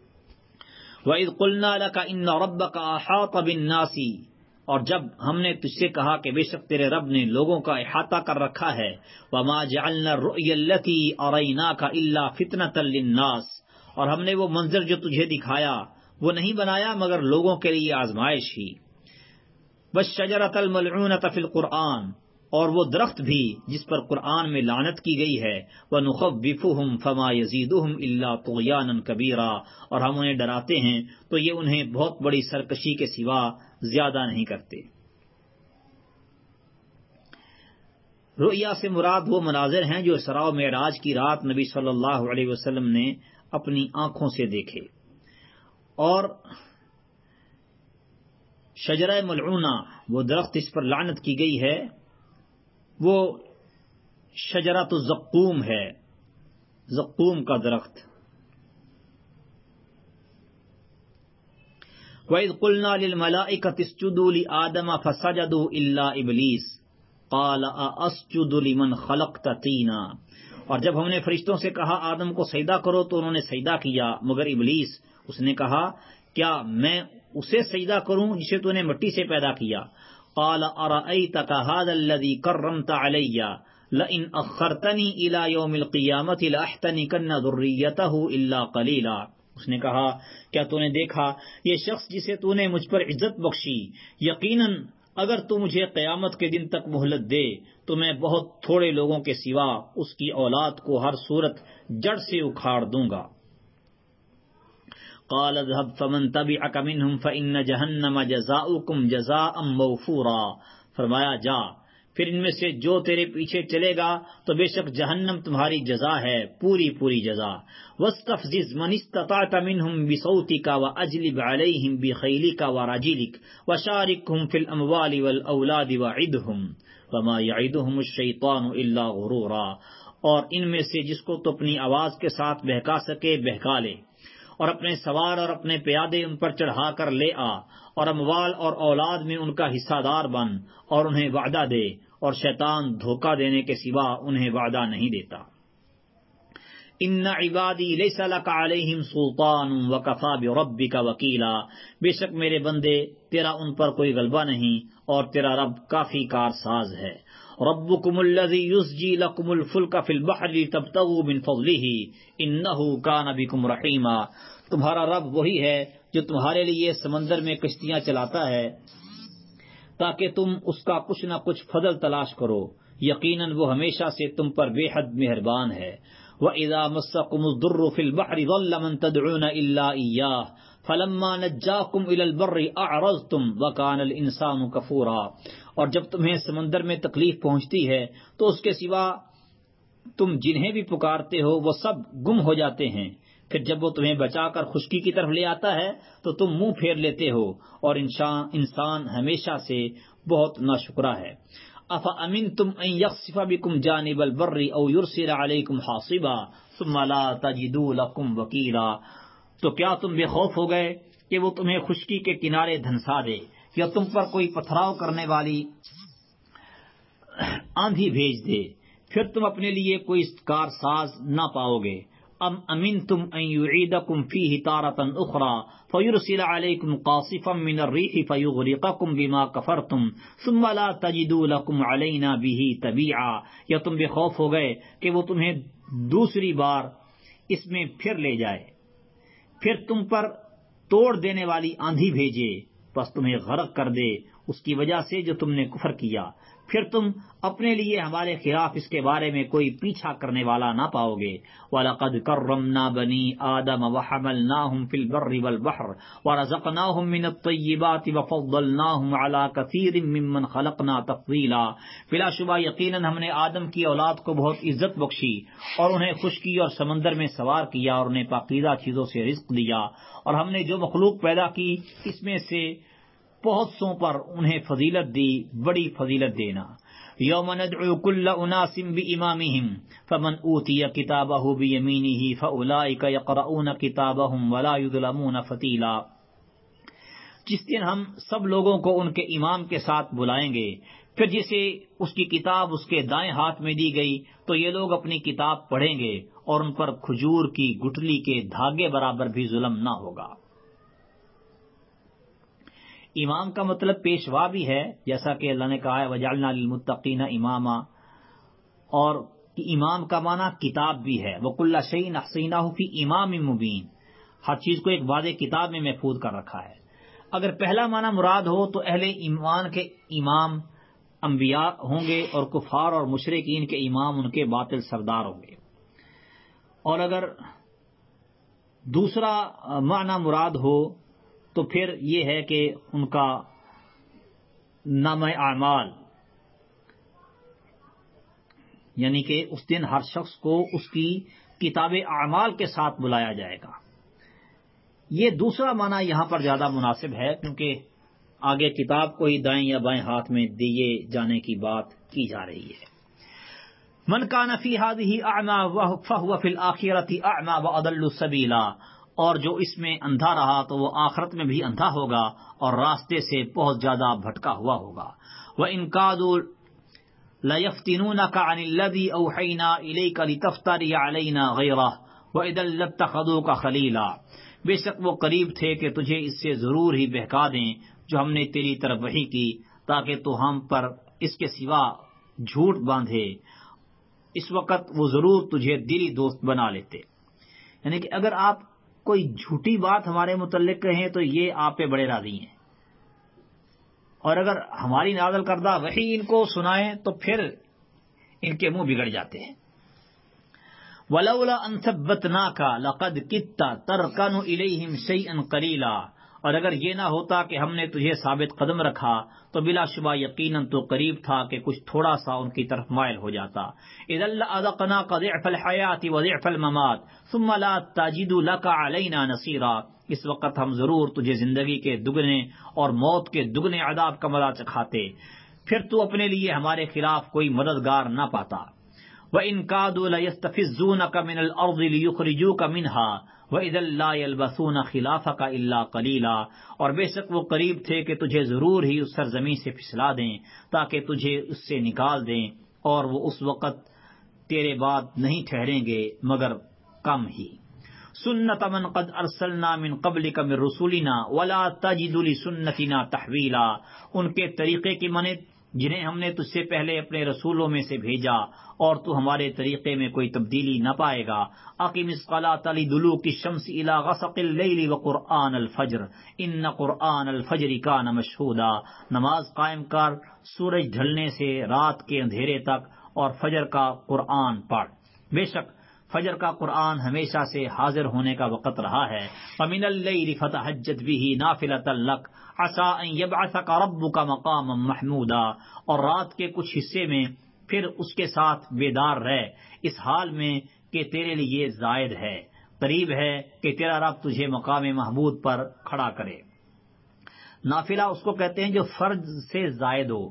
وَإِذْ قُلْنَا لَكَ إِنَّ رَبَّكَ أَحَاطَ بِالنَّاسِ، اور جب ہم نے تجھ سے کہا کہ بے شک تیرے رب نے لوگوں کا احاطہ کر رکھا ہے۔ وَمَا جَعَلْنَا الرُّؤْيَا الَّتِي أَرَيْنَاكَ إِلَّا فِتْنَةً لِلنَّاسِ، اور ہم نے وہ منظر جو تجھے دکھایا وہ نہیں بنایا مگر لوگوں کے لیے آزمائش ہی۔ وَالشَّجَرَةَ الْمَلْعُونَةَ فِي الْقُرْآنِ، اور وہ درخت بھی جس پر قرآن میں لعنت کی گئی ہے۔ وَنُخَوِّفُهُمْ فَمَا يَزِيدُهُمْ إِلَّا طُغْيَانًا كَبِيرًا، اور ہم انہیں ڈراتے ہیں تو یہ انہیں بہت بڑی سرکشی کے سوا زیادہ نہیں کرتے۔ رؤیا سے مراد وہ مناظر ہیں جو اسراء و معراج کی رات نبی صلی اللہ علیہ وسلم نے اپنی آنکھوں سے دیکھے، اور شجرہ ملعونہ وہ درخت جس پر لعنت کی گئی ہے وہ شجرۃ الزقوم ہے، زقوم کا درخت۔ وَإِذْ قُلْنَا لِلْمَلَائِكَةِ اسْجُدُوا لِآدَمَ فَسَجَدُوا إِلَّا إِبْلِيسَ قَالَ أَأَسْجُدُ لِمَنْ خَلَقْتَ طِينًا، اور جب ہم نے فرشتوں سے کہا آدم کو سجدہ کرو تو انہوں نے سجدہ کیا مگر ابلیس اس نے کہا کیا میں اسے سجدہ کروں جسے تو نے مٹی سے پیدا کیا۔ قال ارأيتك هذا الذي كرمت علي لئن اخرتني الى يوم القيامة لاحتنكن ذريته الا قليلا، اس نے کہا کیا تو نے دیکھا یہ شخص جسے تو نے مجھ پر عزت بخشی، یقیناً اگر تو مجھے قیامت کے دن تک مہلت دے تو میں بہت تھوڑے لوگوں کے سوا اس کی اولاد کو ہر صورت جڑ سے اکھاڑ دوں گا۔ قال اذهب فمن تبعك منهم فإن جہنم جزاؤكم جزاء موفورا، فرمایا جا پھر ان میں سے جو تیرے پیچھے چلے گا تو بے شک جہنم تمہاری جزا ہے، پوری پوری جزا۔ واستفزز من استطعت منهم بصوتك واجلب عليهم بخيلك ورجلك وشاركهم في الاموال والاولاد وعدهم وما يعدهم الشيطان الا غرورا، اور ان میں سے جس کو تو اپنی آواز کے ساتھ بہکا سکے بہکا لے، اور اپنے سوار اور اپنے پیادے ان پر چڑھا کر لے آ، اور اموال اور اولاد میں ان کا حصہ دار بن، اور انہیں وعدہ دے، اور شیطان دھوکہ دینے کے سوا انہیں وعدہ نہیں دیتا۔ ان عبادی لیس لک علیہم سلطان وکفی بربک وکیلا، بے شک میرے بندے تیرا ان پر کوئی غلبہ نہیں، اور تیرا رب کافی کارساز ہے۔ ربکم الذی یزجی لکم الفلک فی البحر لتبتغوا من فضلہ انہ کان بکم رحیما، تمہارا رب وہی ہے جو تمہارے لیے سمندر میں کشتیاں چلاتا ہے تاکہ تم اس کا کچھ نہ کچھ فضل تلاش کرو، یقیناً وہ ہمیشہ سے تم پر بے حد مہربان ہے۔ وَإِذَا مَسَّكُمُ الضُّرُّ فِي الْبَحْرِ ضَلَّ مَن تَدْعُونَ إِلَّا إِيَّاهُ فَلَمَّا نَجَّاكُمْ إِلَى الْبَرِّ أَعْرَضْتُمْ وَكَانَ الْإِنسَانُ كَفُورًا، اور جب تمہیں سمندر میں تکلیف پہنچتی ہے تو اس کے سوا تم جنہیں بھی پکارتے ہو وہ سب گم ہو جاتے ہیں، پھر جب وہ تمہیں بچا کر خشکی کی طرف لے آتا ہے تو تم منہ پھیر لیتے ہو، اور انسان انسان ہمیشہ سے بہت ناشکرا ہے۔ افامنتم ان یخسف بکم جانب البر او یرسل علیکم حاصبا ثم لا تجدوا لکم وکیلا، تو کیا تم بے خوف ہو گئے کہ وہ تمہیں خشکی کے کنارے دھنسا دے، یا تم پر کوئی پتھراؤ کرنے والی آندھی بھیج دے، پھر تم اپنے لیے کوئی کارساز نہ پاؤ گے۔ ام امنتم ان یعیدکم فیہ تارۃ اخری فیرسل علیکم قاصفا من الریح فیغرقکم بما کفرتم ثم لا تجدوا لکم علینا بہ تبیعا، یا تم بے خوف ہو گئے کہ وہ تمہیں دوسری بار اس میں پھر لے جائے، پھر تم پر توڑ دینے والی آندھی بھیجے، بس تمہیں غرق کر دے اس کی وجہ سے جو تم نے کفر کیا، پھر تم اپنے لیے ہمارے خلاف اس کے بارے میں کوئی پیچھا کرنے والا نہ پاؤ گے۔ وَلَقَدْ كَرَّمْنَا بَنِي آدَمَ وَحَمَلْنَاهُمْ فِي الْبَرِّ وَالْبَحْرِ وَرَزَقْنَاهُم مِّنَ الطَّيِّبَاتِ وَفَضَّلْنَاهُمْ عَلَىٰ كَثِيرٍ مِّمَّنْ خَلَقْنَا تَفْضِيلًا، بلا شبہ یقیناً ہم نے آدم کی اولاد کو بہت عزت بخشی، اور انہیں خشکی اور سمندر میں سوار کیا، اور انہیں پاکیزہ چیزوں سے رزق دیا، اور ہم نے جو مخلوق پیدا کی اس میں سے بہت سوں پر انہیں فضیلت دی، بڑی فضیلت دینا۔ یوم ندعو کل اناس بامامہم فمن اوتی کتابہ بیمینہ فاولئک یقرؤون کتابہم ولا یظلمون فتیلا، جس دن ہم سب لوگوں کو ان کے امام کے ساتھ بلائیں گے، پھر جسے اس کی کتاب اس کے دائیں ہاتھ میں دی گئی تو یہ لوگ اپنی کتاب پڑھیں گے، اور ان پر کھجور کی گٹھلی کے دھاگے برابر بھی ظلم نہ ہوگا۔ امام کا مطلب پیشوا بھی ہے، جیسا کہ اللہ نے کہا ہے وَجَعَلْنَا لِلْمُتَّقِينَ إِمَامًا، اور امام کا معنی کتاب بھی ہے، وَكُلَّ شَيْءٍ أَحْصَيْنَاهُ فِي إِمَامٍ مُبِينٍ، ہر چیز کو ایک واضح کتاب میں محفوظ کر رکھا ہے۔ اگر پہلا معنی مراد ہو تو اہل ایمان کے امام انبیاء ہوں گے، اور کفار اور مشرکین کے امام ان کے باطل سردار ہوں گے، اور اگر دوسرا معنی مراد ہو تو پھر یہ ہے کہ ان کا نامہ اعمال، یعنی کہ اس دن ہر شخص کو اس کی کتاب اعمال کے ساتھ بلایا جائے گا۔ یہ دوسرا معنی یہاں پر زیادہ مناسب ہے، کیونکہ آگے کتاب کو ہی دائیں یا بائیں ہاتھ میں دیے جانے کی بات کی جا رہی ہے۔ من کان فی ہذہ اعمی فہو فی الآخرۃ اعمی واضل سبیلا، اور جو اس میں اندھا رہا تو وہ آخرت میں بھی اندھا ہوگا اور راستے سے بہت زیادہ بھٹکا ہوا ہوگا۔ وَإِن كَادُوا لَيَفْتِنُونَكَ عَنِ الَّذِي أَوْحَيْنَا إِلَيْكَ لِتَفْتَرِيَ عَلَيْنَا غَيْرَهُ وَإِذًا لَّاتَّخَذُوكَ خَلِيلًا، بے شک وہ قریب تھے کہ تجھے اس سے ضرور ہی بہکا دیں جو ہم نے تیری طرف وحی کی، تاکہ تو ہم پر اس کے سوا جھوٹ باندھے، اس وقت وہ ضرور تجھے دلی دوست بنا لیتے۔ یعنی کہ اگر آپ کوئی جھوٹی بات ہمارے متعلق کہیں تو یہ آپ پہ بڑے راضی ہیں، اور اگر ہماری نازل کردہ وحی ان کو سنائیں تو پھر ان کے منہ بگڑ جاتے ہیں۔ ولولا ان ثبتناک لقد کدت ترکن الیہم شیئا قلیلا، اور اگر یہ نہ ہوتا کہ ہم نے تجھے ثابت قدم رکھا تو بلا شبہ یقیناً تو قریب تھا کہ کچھ تھوڑا سا ان کی طرف مائل ہو جاتا۔ اذا لأذقناک ضعف الحیات وضعف الممات ثم لا تجد لك علینا نصیرا، اس وقت ہم ضرور تجھے زندگی کے دگنے اور موت کے دگنے عذاب کا مزہ چکھاتے، پھر تو اپنے لیے ہمارے خلاف کوئی مددگار نہ پاتا۔ وَإِن كَادُوا لَيَسْتَفِزُّونَكَ مِنَ الْأَرْضِ لِيُخْرِجُوكَ مِنْهَا وَإِذًا لَّا يَلْبَثُونَ خِلَافَكَ إِلَّا قَلِيلًا، اور بے شک وہ قریب تھے کہ تجھے ضرور ہی اس سرزمین سے پھسلا دیں تاکہ تجھے اس سے نکال دیں، اور وہ اس وقت تیرے بعد نہیں ٹھہریں گے مگر کم ہی۔ سنت من قد ارسلنا من قبلک من رسولنا ولا تجد لسنتنا تحویلا، ان کے طریقے کی مانند جنہیں ہم نے تجھ سے پہلے اپنے رسولوں میں سے بھیجا، اور تو ہمارے طریقے میں کوئی تبدیلی نہ پائے گا۔ اقم الصلاۃ لدلوک الشمس الی غسق اللیل وقرآن الفجر ان قرآن الفجر کان مشہودا، نماز قائم کر سورج ڈھلنے سے رات کے اندھیرے تک، اور فجر کا قرآن پڑھ، بے شک فجر کا قرآن ہمیشہ سے حاضر ہونے کا وقت رہا ہے۔ فمن اللیل فتہجد بہ نافلۃ لک عسیٰ ان یبعثک ربک مقاما محمودا، اور رات کے کچھ حصے میں پھر اس کے ساتھ بیدار رہ، اس حال میں کہ تیرے لیے زائد ہے، قریب ہے کہ تیرا رب تجھے مقام محمود پر کھڑا کرے۔ نافلہ اس کو کہتے ہیں جو فرض سے زائد ہو۔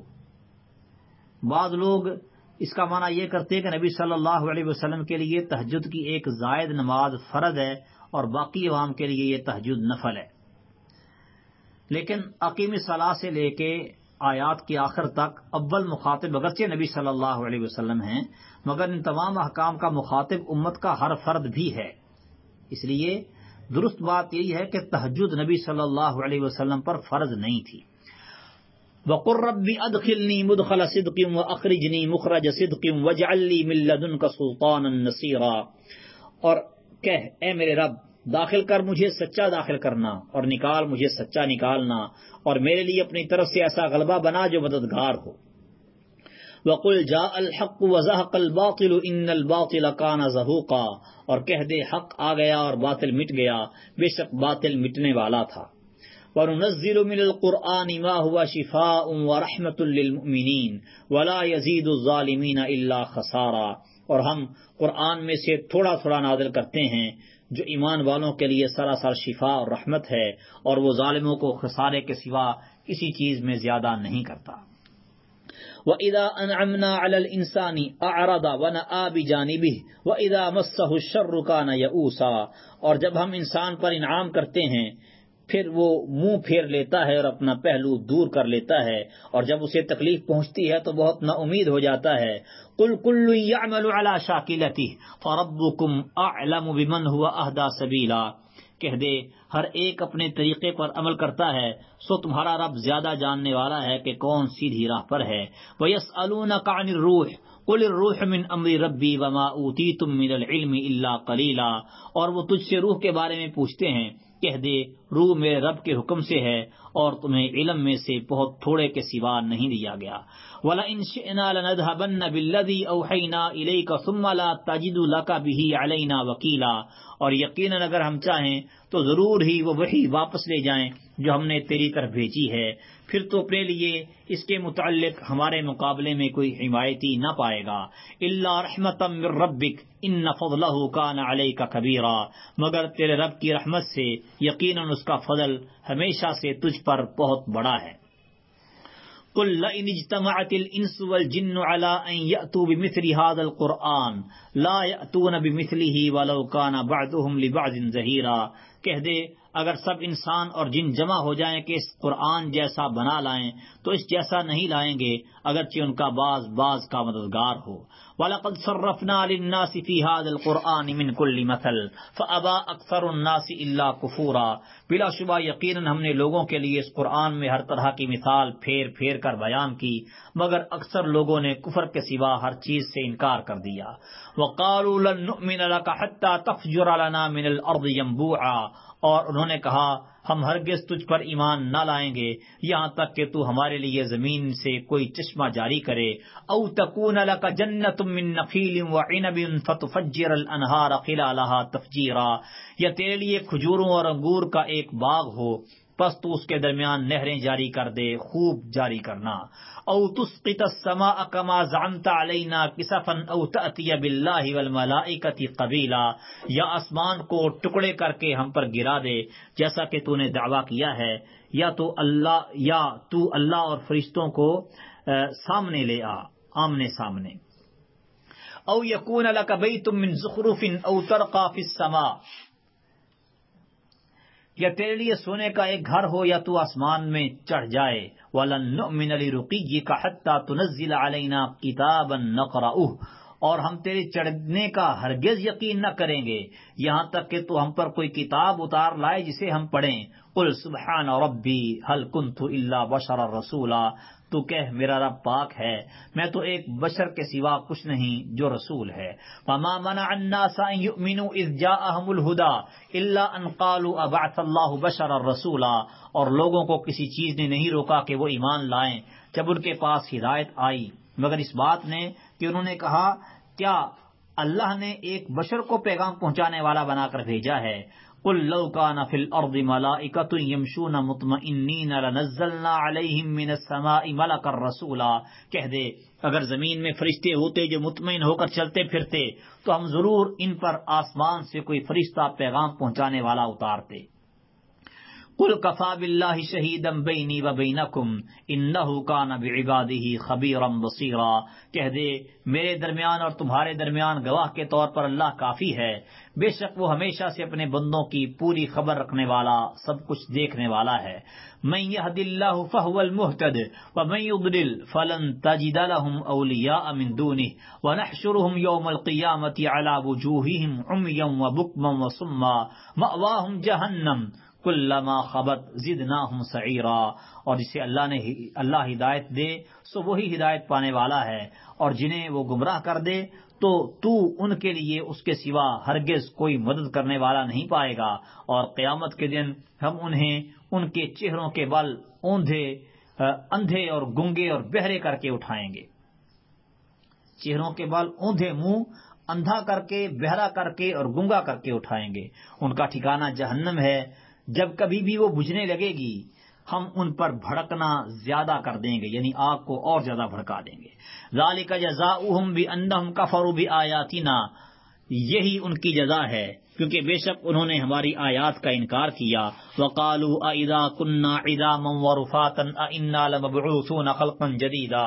بعض لوگ اس کا معنی یہ کرتے ہیں کہ نبی صلی اللہ علیہ وسلم کے لیے تہجد کی ایک زائد نماز فرض ہے اور باقی عوام کے لیے یہ تہجد نفل ہے، لیکن اقیم الصلاۃ سے لے کے آیات کے آخر تک اول مخاطب اگرچہ نبی صلی اللہ علیہ وسلم ہیں، مگر ان تمام احکام کا مخاطب امت کا ہر فرد بھی ہے۔ اس لیے درست بات یہی ہے کہ تہجد نبی صلی اللہ علیہ وسلم پر فرض نہیں تھی۔ وَقُلْ رَبِّ أَدْخِلْنِي مُدْخَلَ صِدْقٍ وَأَخْرِجْنِي مُخْرَجَ صِدْقٍ وَاجْعَل لِّي مِن لَّدُنكَ سُلْطَانًا نَّصِيرًا، اور کہہ اے میرے رب داخل کر مجھے سچا داخل کرنا اور نکال مجھے سچا نکالنا، اور میرے لیے اپنی طرف سے ایسا غلبہ بنا جو مددگار ہو۔ وَقُلْ جَاءَ الْحَقُّ وَزَهَقَ الْبَاطِلُ إِنَّ الْبَاطِلَ كَانَ زَهُوقًا، اور کہہ دے حق آ گیا اور باطل مٹ گیا، بے شک باطل مٹنے والا تھا۔ وَنُنَزِّلُ مِنَ الْقُرْآنِ مَا هُوَ شِفَاءٌ وَرَحْمَةٌ لِّلْمُؤْمِنِينَ وَلَا يَزِيدُ الظَّالِمِينَ إِلَّا خَسَارًا، اور ہم قرآن میں سے تھوڑا تھوڑا نازل کرتے ہیں جو ایمان والوں کے لیے سراسر شفا اور رحمت ہے، اور وہ ظالموں کو خسارے کے سوا کسی چیز میں زیادہ نہیں کرتا۔ وَإِذَا أَنْعَمْنَا عَلَى الْإِنسَانِ أَعْرَضَ وَنَأَىٰ بِجَانِبِهِ وَإِذَا مَسَّهُ الشَّرُّ كَانَ يَئُوسًا، اور جب ہم انسان پر انعام کرتے ہیں پھر وہ منہ پھیر لیتا ہے اور اپنا پہلو دور کر لیتا ہے، اور جب اسے تکلیف پہنچتی ہے تو بہت نا امید ہو جاتا ہے۔ قُلْ كُلٌّ يَعْمَلُ عَلَى شَاكِلَتِهِ فَرَبُّكُمْ أَعْلَمُ بِمَنْ هُوَ أَهْدَىٰ سَبِيلًا، کہہ دے ہر ایک اپنے طریقے پر عمل کرتا ہے، سو تمہارا رب زیادہ جاننے والا ہے کہ کون سیدھی راہ پر ہے۔ وَيَسْأَلُونَكَ عَنِ الرُّوحِ قُلِ الرُّوحُ مِنْ أَمْرِ رَبِّي وَمَا أُوتِيتُم مِّنَ الْعِلْمِ إِلَّا قَلِيلًا، اور وہ تجھ سے روح کے بارے میں پوچھتے ہیں، کہہ دے روح میرے رب کے حکم سے ہے اور تمہیں علم میں سے بہت تھوڑے کے سوا نہیں دیا گیا۔ وَلَئِن شِئْنَا لَنَذْهَبَنَّ بِالَّذِي أَوْحَيْنَا إِلَيْكَ ثُمَّ لَا تَجِدُ لَكَ بِهِ عَلَيْنَا وَكِيلًا، اور یقیناً اگر ہم چاہیں تو ضرور ہی وہ وحی واپس لے جائیں جو ہم نے تیری طرف بھیجی ہے، پھر تو اپنے لیے اس کے متعلق ہمارے مقابلے میں کوئی حمایتی نہ پائے گا۔ الا رحمتا من ربک ان فضلہ کان علیک کبیرا، مگر تیرے رب کی رحمت سے یقیناً اس کا فضل ہمیشہ سے تجھ پر بہت بڑا ہے۔ قل لئن اجتمعت الانس والجن على ان يأتوا بمثل هذا القرآن لا يأتون بمثله ولو كان بعضهم لبعض ظهيرا، کہہ دے اگر سب انسان اور جن جمع ہو جائیں کہ اس قرآن جیسا بنا لائیں تو اس جیسا نہیں لائیں گے اگرچہ ان کا بعض بعض کا مددگار ہو۔ وَلَقَدْ صَرَّفْنَا لِلنَّاسِ فِي هَذَا الْقُرْآنِ مِنْ كُلِّ مَثَلٍ فَأَبَىٰ أَكْثَرُ النَّاسِ إِلَّا كُفُورًا، بلا شبہ یقیناً ہم نے لوگوں کے لیے اس قرآن میں ہر طرح کی مثال پھیر پھیر کر بیان کی، مگر اکثر لوگوں نے کفر کے سوا ہر چیز سے انکار کر دیا۔ وَقَالُوا لَن نُّؤْمِنَ لَكَ حَتَّىٰ تَفْجُرَ لَنَا مِنَ الْأَرْضِ يَنبُوعًا، اور انہوں نے کہا ہم ہرگز تجھ پر ایمان نہ لائیں گے یہاں تک کہ تو ہمارے لیے زمین سے کوئی چشمہ جاری کرے، او تکون لک جنۃ من نخیل وعنب فتفجر الانہار خلالها تفجیرا، یا تیرے لیے کھجوروں اور انگور کا ایک باغ ہو پس تو اس کے درمیان نہریں جاری کر دے، خوب جاری کرنا، او تسقط السماء كما زعمت علينا كسفا او تأتي بالله والملائكة قبیلا، یا آسمان کو ٹکڑے کر کے ہم پر گرا دے جیسا کہ تو نے دعویٰ کیا ہے، یا تو اللہ یا تو اللہ اور فرشتوں کو سامنے لے آ، آمنے سامنے، او يكون لك بيت من زخرف او ترقى في السماء، یا تیرے لیے سونے کا ایک گھر ہو یا تو آسمان میں چڑھ جائے، وَلَن نُؤْمِنَ لِرُقِيِّكَ حَتَّى تُنَزِّلَ عَلَيْنَا كِتَابًا نَقْرَؤُهُ، اور ہم تیرے چڑھنے کا ہرگز یقین نہ کریں گے یہاں تک کہ تو ہم پر کوئی کتاب اتار لائے جسے ہم پڑھیں۔ قُلْ سُبْحَانَ رَبِّي هَلْ كُنْتُ إِلَّا بَشَرًا رَسُولًا، تو کہہ میرا رب پاک ہے، میں تو ایک بشر کے سوا کچھ نہیں جو رسول ہے۔ وَمَا مَنَعَ النَّاسَ أَن يُؤْمِنُوا إِذْ جَاءَهُمُ الْهُدَى إِلَّا أَن قَالُوا أَبَعَثَ اللَّهُ بَشَرًا رَسُولًا، اور لوگوں کو کسی چیز نے نہیں روکا کہ وہ ایمان لائیں جب ان کے پاس ہدایت آئی، مگر اس بات نے کہ انہوں نے کہا کیا اللہ نے ایک بشر کو پیغام پہنچانے والا بنا کر بھیجا ہے۔ قُل لَوْ كَانَ فِي الْأَرْضِ مَلَائِكَةٌ يَمْشُونَ مُطْمَئِنِّينَ لَنَزَّلْنَا عَلَيْهِمْ مِنَ السَّمَاءِ مَلَكًا رَسُولًا، کہہ دے اگر زمین میں فرشتے ہوتے جو مطمئن ہو کر چلتے پھرتے تو ہم ضرور ان پر آسمان سے کوئی فرشتہ پیغام پہنچانے والا اتارتے۔ قُلْ كَفَى بِاللَّهِ شَهِيدًا بَيْنِي وَبَيْنَكُمْ إِنَّهُ كَانَ بِعِبَادِهِ خَبِيرًا بَصِيرًا، کہہ دے میرے درمیان اور تمہارے درمیان گواہ کے طور پر اللہ کافی ہے، بے شک وہ ہمیشہ سے اپنے بندوں کی پوری خبر رکھنے والا، سب کچھ دیکھنے والا ہے۔ مَن يَهْدِ اللَّهُ فَهُوَ الْمُهْتَدِ وَمَن يُضْلِلْ فَلَن تَجِدَ لَهُمْ أَوْلِيَاءَ مِن دُونِهِ وَنَحْشُرُهُمْ يَوْمَ الْقِيَامَةِ عَلَى وُجُوهِهِمْ عُمْيًا وَبُكْمًا وَصُمًّا مَأْوَاهُمْ جَهَنَّمُ کلما خبت زدناہم سعیرا، اور جسے اللہ نے اللہ ہدایت دے سو وہی ہدایت پانے والا ہے، اور جنہیں وہ گمراہ کر دے تو تو ان کے لیے اس کے سوا ہرگز کوئی مدد کرنے والا نہیں پائے گا، اور قیامت کے دن ہم انہیں ان کے چہروں کے بل اوندھے اندھے اور گنگے اور بہرے کر کے اٹھائیں گے، چہروں کے بل اوندھے منہ اندھا کر کے، بہرا کر کے اور گنگا کر کے اٹھائیں گے، ان کا ٹھکانہ جہنم ہے، جب کبھی بھی وہ بجھنے لگے گی ہم ان پر بھڑکنا زیادہ کر دیں گے، یعنی آگ کو اور زیادہ بھڑکا دیں گے۔ ذالک جزاؤہم بانہم کفروا بآیاتنا، یہی ان کی جزا ہے کیونکہ بے شک انہوں نے ہماری آیات کا انکار کیا۔ وقالوا اذا كنا عظاما ورفاتا ائنا لمبعوثون خلقا جديدا،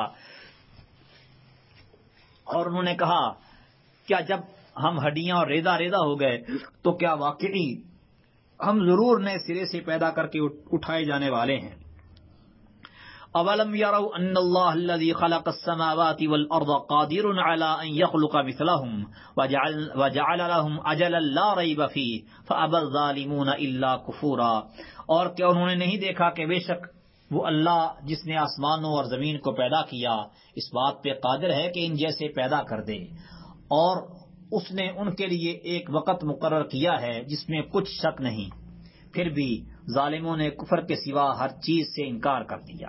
اور انہوں نے کہا کیا جب ہم ہڈیاں اور ریزہ ریزہ ہو گئے تو کیا واقعی ہم ضرور نئے سرے سے پیدا کر کے اٹھائے جانے والے ہیں۔ اولم يروا ان الله الذي خلق السماوات والارض قادر على ان يخلق مثلهم وجعل وجعل لهم اجلا لا ريب فيه فابى الظالمون الا كفورا، اور کیا انہوں نے نہیں دیکھا کہ بے شک وہ اللہ جس نے آسمانوں اور زمین کو پیدا کیا اس بات پہ قادر ہے کہ ان جیسے پیدا کر دے، اور اس نے ان کے لیے ایک وقت مقرر کیا ہے جس میں کچھ شک نہیں، پھر بھی ظالموں نے کفر کے سوا ہر چیز سے انکار کر دیا۔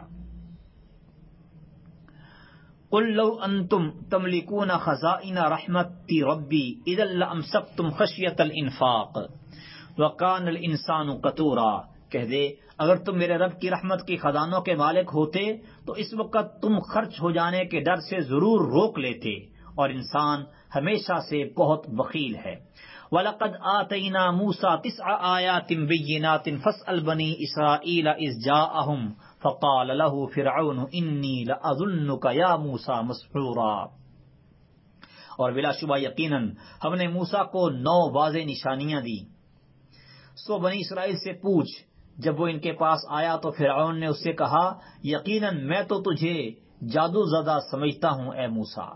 قل لو انتم تملکون خزائن رحمت ربی اذا لامسکتم خشیۃ الانفاق وکان الانسان قتورا، کہہ دے اگر تم میرے رب کی رحمت کی خزانوں کے مالک ہوتے تو اس وقت تم خرچ ہو جانے کے ڈر سے ضرور روک لیتے، اور انسان ہمیشہ سے بہت بخیل ہے۔ وَلَقَدْ آتَيْنَا مُوسَى تِسْعَ آيَاتٍ بَيِّنَاتٍ فَاسْأَلْ بَنِي إِسْرَائِيلَ إِذْ جَاءَهُمْ فَقَالَ لَهُ فِرْعَوْنُ إِنِّي لَأَظُنُّكَ يَا مُوسَى مَسْحُورًا، اور بلا شبہ یقیناً ہم نے موسیٰ کو نو واضح نشانیاں دی۔ سو بنی اسرائیل سے پوچھ، جب وہ ان کے پاس آیا تو فرعون نے اس سے کہا یقیناً میں تو تجھے جادو زدہ سمجھتا ہوں اے موسیٰ۔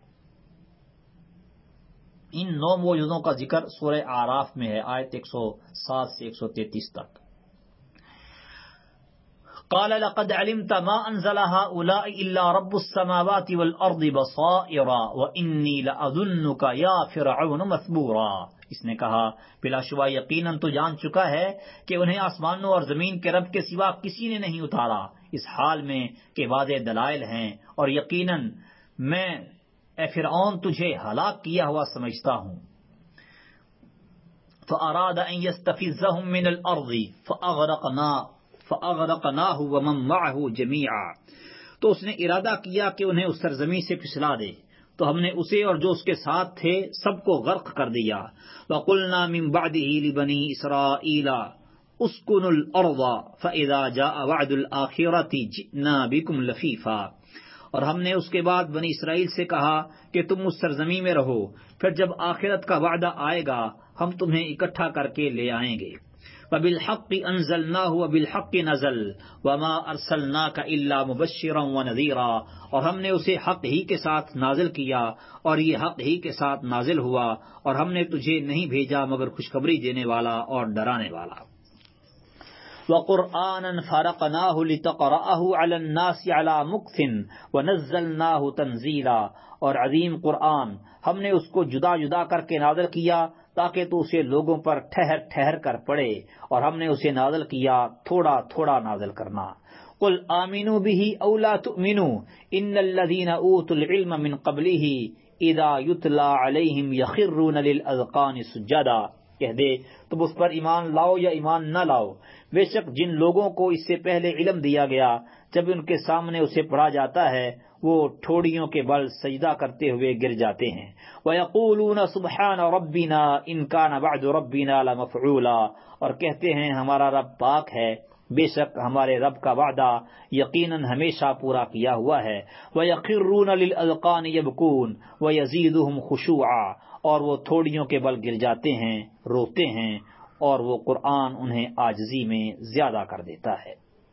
ان نو معجزوں کا ذکر سورہ اعراف میں ہے، آیت ایک سو سات سے ایک سو تینتیس تک۔ قال لقد علمت ما انزل هؤلاء الا رب السماوات والارض بصائر واني لاظنك يا فرعون مثبورا، اس نے کہا بلا شبہ یقیناً تو جان چکا ہے کہ انہیں آسمانوں اور زمین کے رب کے سوا کسی نے نہیں اتارا، اس حال میں کہ واضح دلائل ہیں، اور یقیناً میں اے فرعون تجھے ہلاک کیا ہوا سمجھتا ہوں۔ فَأَرَادَ أَن يَسْتَفِزَّهُم مِّنَ الْأَرْضِ فَأَغْرَقْنَاهُ وَمَن مَّعَهُ جَمِيعًا، تو اس نے ارادہ کیا کہ انہیں اس سرزمین سے پھسلا دے، تو ہم نے اسے اور جو اس کے ساتھ تھے سب کو غرق کر دیا۔ وَقُلْنَا مِن بَعْدِهِ لِبَنِي إِسْرَائِيلَ اسْكُنُوا الْأَرْضَ فَإِذَا جَاءَ وَعْدُ الْآخِرَةِ جِئْنَا بِكُمْ لَفِيفًا، اور ہم نے اس کے بعد بنی اسرائیل سے کہا کہ تم اس سرزمین میں رہو، پھر جب آخرت کا وعدہ آئے گا ہم تمہیں اکٹھا کر کے لے آئیں گے۔ وَبِالْحَقِّ أَنزَلْنَاهُ وَبِالْحَقِّ نَزَلَ وَمَا أَرْسَلْنَاكَ إِلَّا مُبَشِّرًا وَنَذِيرًا، اور ہم نے اسے حق ہی کے ساتھ نازل کیا اور یہ حق ہی کے ساتھ نازل ہوا، اور ہم نے تجھے نہیں بھیجا مگر خوشخبری دینے والا اور ڈرانے والا۔ وَقُرْآنًا فَرَقْنَاهُ لِتَقْرَأَهُ عَلَى النَّاسِ عَلَى مُكْثٍ وَنَزَّلْنَاهُ تَنزِيلًا، اور عظیم قرآن ہم نے اس کو جدا جدا کر کے نازل کیا تاکہ تو اسے لوگوں پر ٹھہر ٹھہر کر پڑھے، اور ہم نے اسے نازل کیا تھوڑا تھوڑا نازل کرنا۔ قُلْ آمِنُوا بِهِ أَوْ لَا تُؤْمِنُوا إِنَّ الَّذِينَ أُوتُوا الْعِلْمَ مِنْ قَبْلِهِ إِذَا يُتْلَى عَلَيْهِمْ يَخِرُّونَ لِلْأَذْقَانِ سُجَّدًا، کہہ دے تم اس پر ایمان لاؤ یا ایمان نہ لاؤ، بے شک جن لوگوں کو اس سے پہلے علم دیا گیا جب ان کے سامنے اسے پڑھا جاتا ہے وہ ٹھوڑیوں کے بل سجدہ کرتے ہوئے گر جاتے ہیں۔ وَيَقُولُونَ سُبْحَانَ رَبِّنَا إِن كَانَ وَعْدُ رَبِّنَا لَمَفْعُولًا، اور کہتے ہیں ہمارا رب پاک ہے، بے شک ہمارے رب کا وعدہ یقیناً ہمیشہ پورا کیا ہوا ہے۔ وَيَخِرُّونَ لِلْأَذْقَانِ يَبْكُونَ وَيَزِيدُهُمْ خُشُوعًا، اور وہ تھوڑیوں کے بل گر جاتے ہیں، روتے ہیں، اور وہ قرآن انہیں عاجزی میں زیادہ کر دیتا ہے۔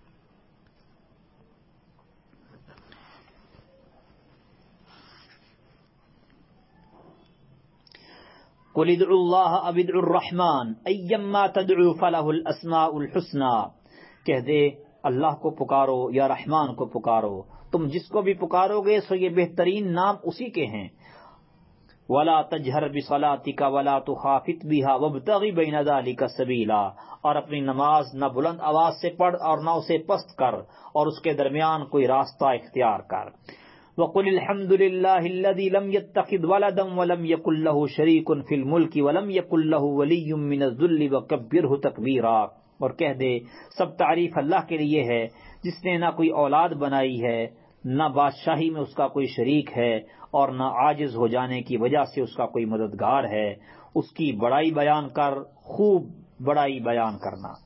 قُلِ ادْعُوا اللَّهَ أَوِ ادْعُوا الرَّحْمَٰنَ أَيَّمَّا تَدْعُوا فَلَهُ الْأَسْمَاءُ الْحُسْنَىٰ، کہہ دے اللہ کو پکارو یا رحمان کو پکارو، تم جس کو بھی پکارو گے سو یہ بہترین نام اسی کے ہیں۔ وَلَا تَجْهَرْ بِصَلَاتِكَ وَلَا تُخَافِتْ بِهَا وَابْتَغِ بَيْنَ ذَلِكَ سَبِيلًا، اور اپنی نماز نہ بلند آواز سے پڑھ اور نہ اسے پست کر، اور اس کے درمیان کوئی راستہ اختیار کر۔ وَقُلِ الْحَمْدُ لِلَّهِ الَّذِي لَمْ يَتَّخِذْ وَلَدًا وَلَمْ يَكُن لَّهُ شَرِيكٌ فِي الْمُلْكِ وَلَمْ يَكُن لَّهُ وَلِيٌّ مِّنَ الذُّلِّ وَكَبِّرْهُ تَكْبِيرًا، اور کہہ دے سب تعریف اللہ کے لیے ہے جس نے نہ کوئی اولاد بنائی ہے، نہ بادشاہی میں اس کا کوئی شریک ہے، اور نہ عاجز ہو جانے کی وجہ سے اس کا کوئی مددگار ہے، اس کی بڑائی بیان کر، خوب بڑائی بیان کرنا۔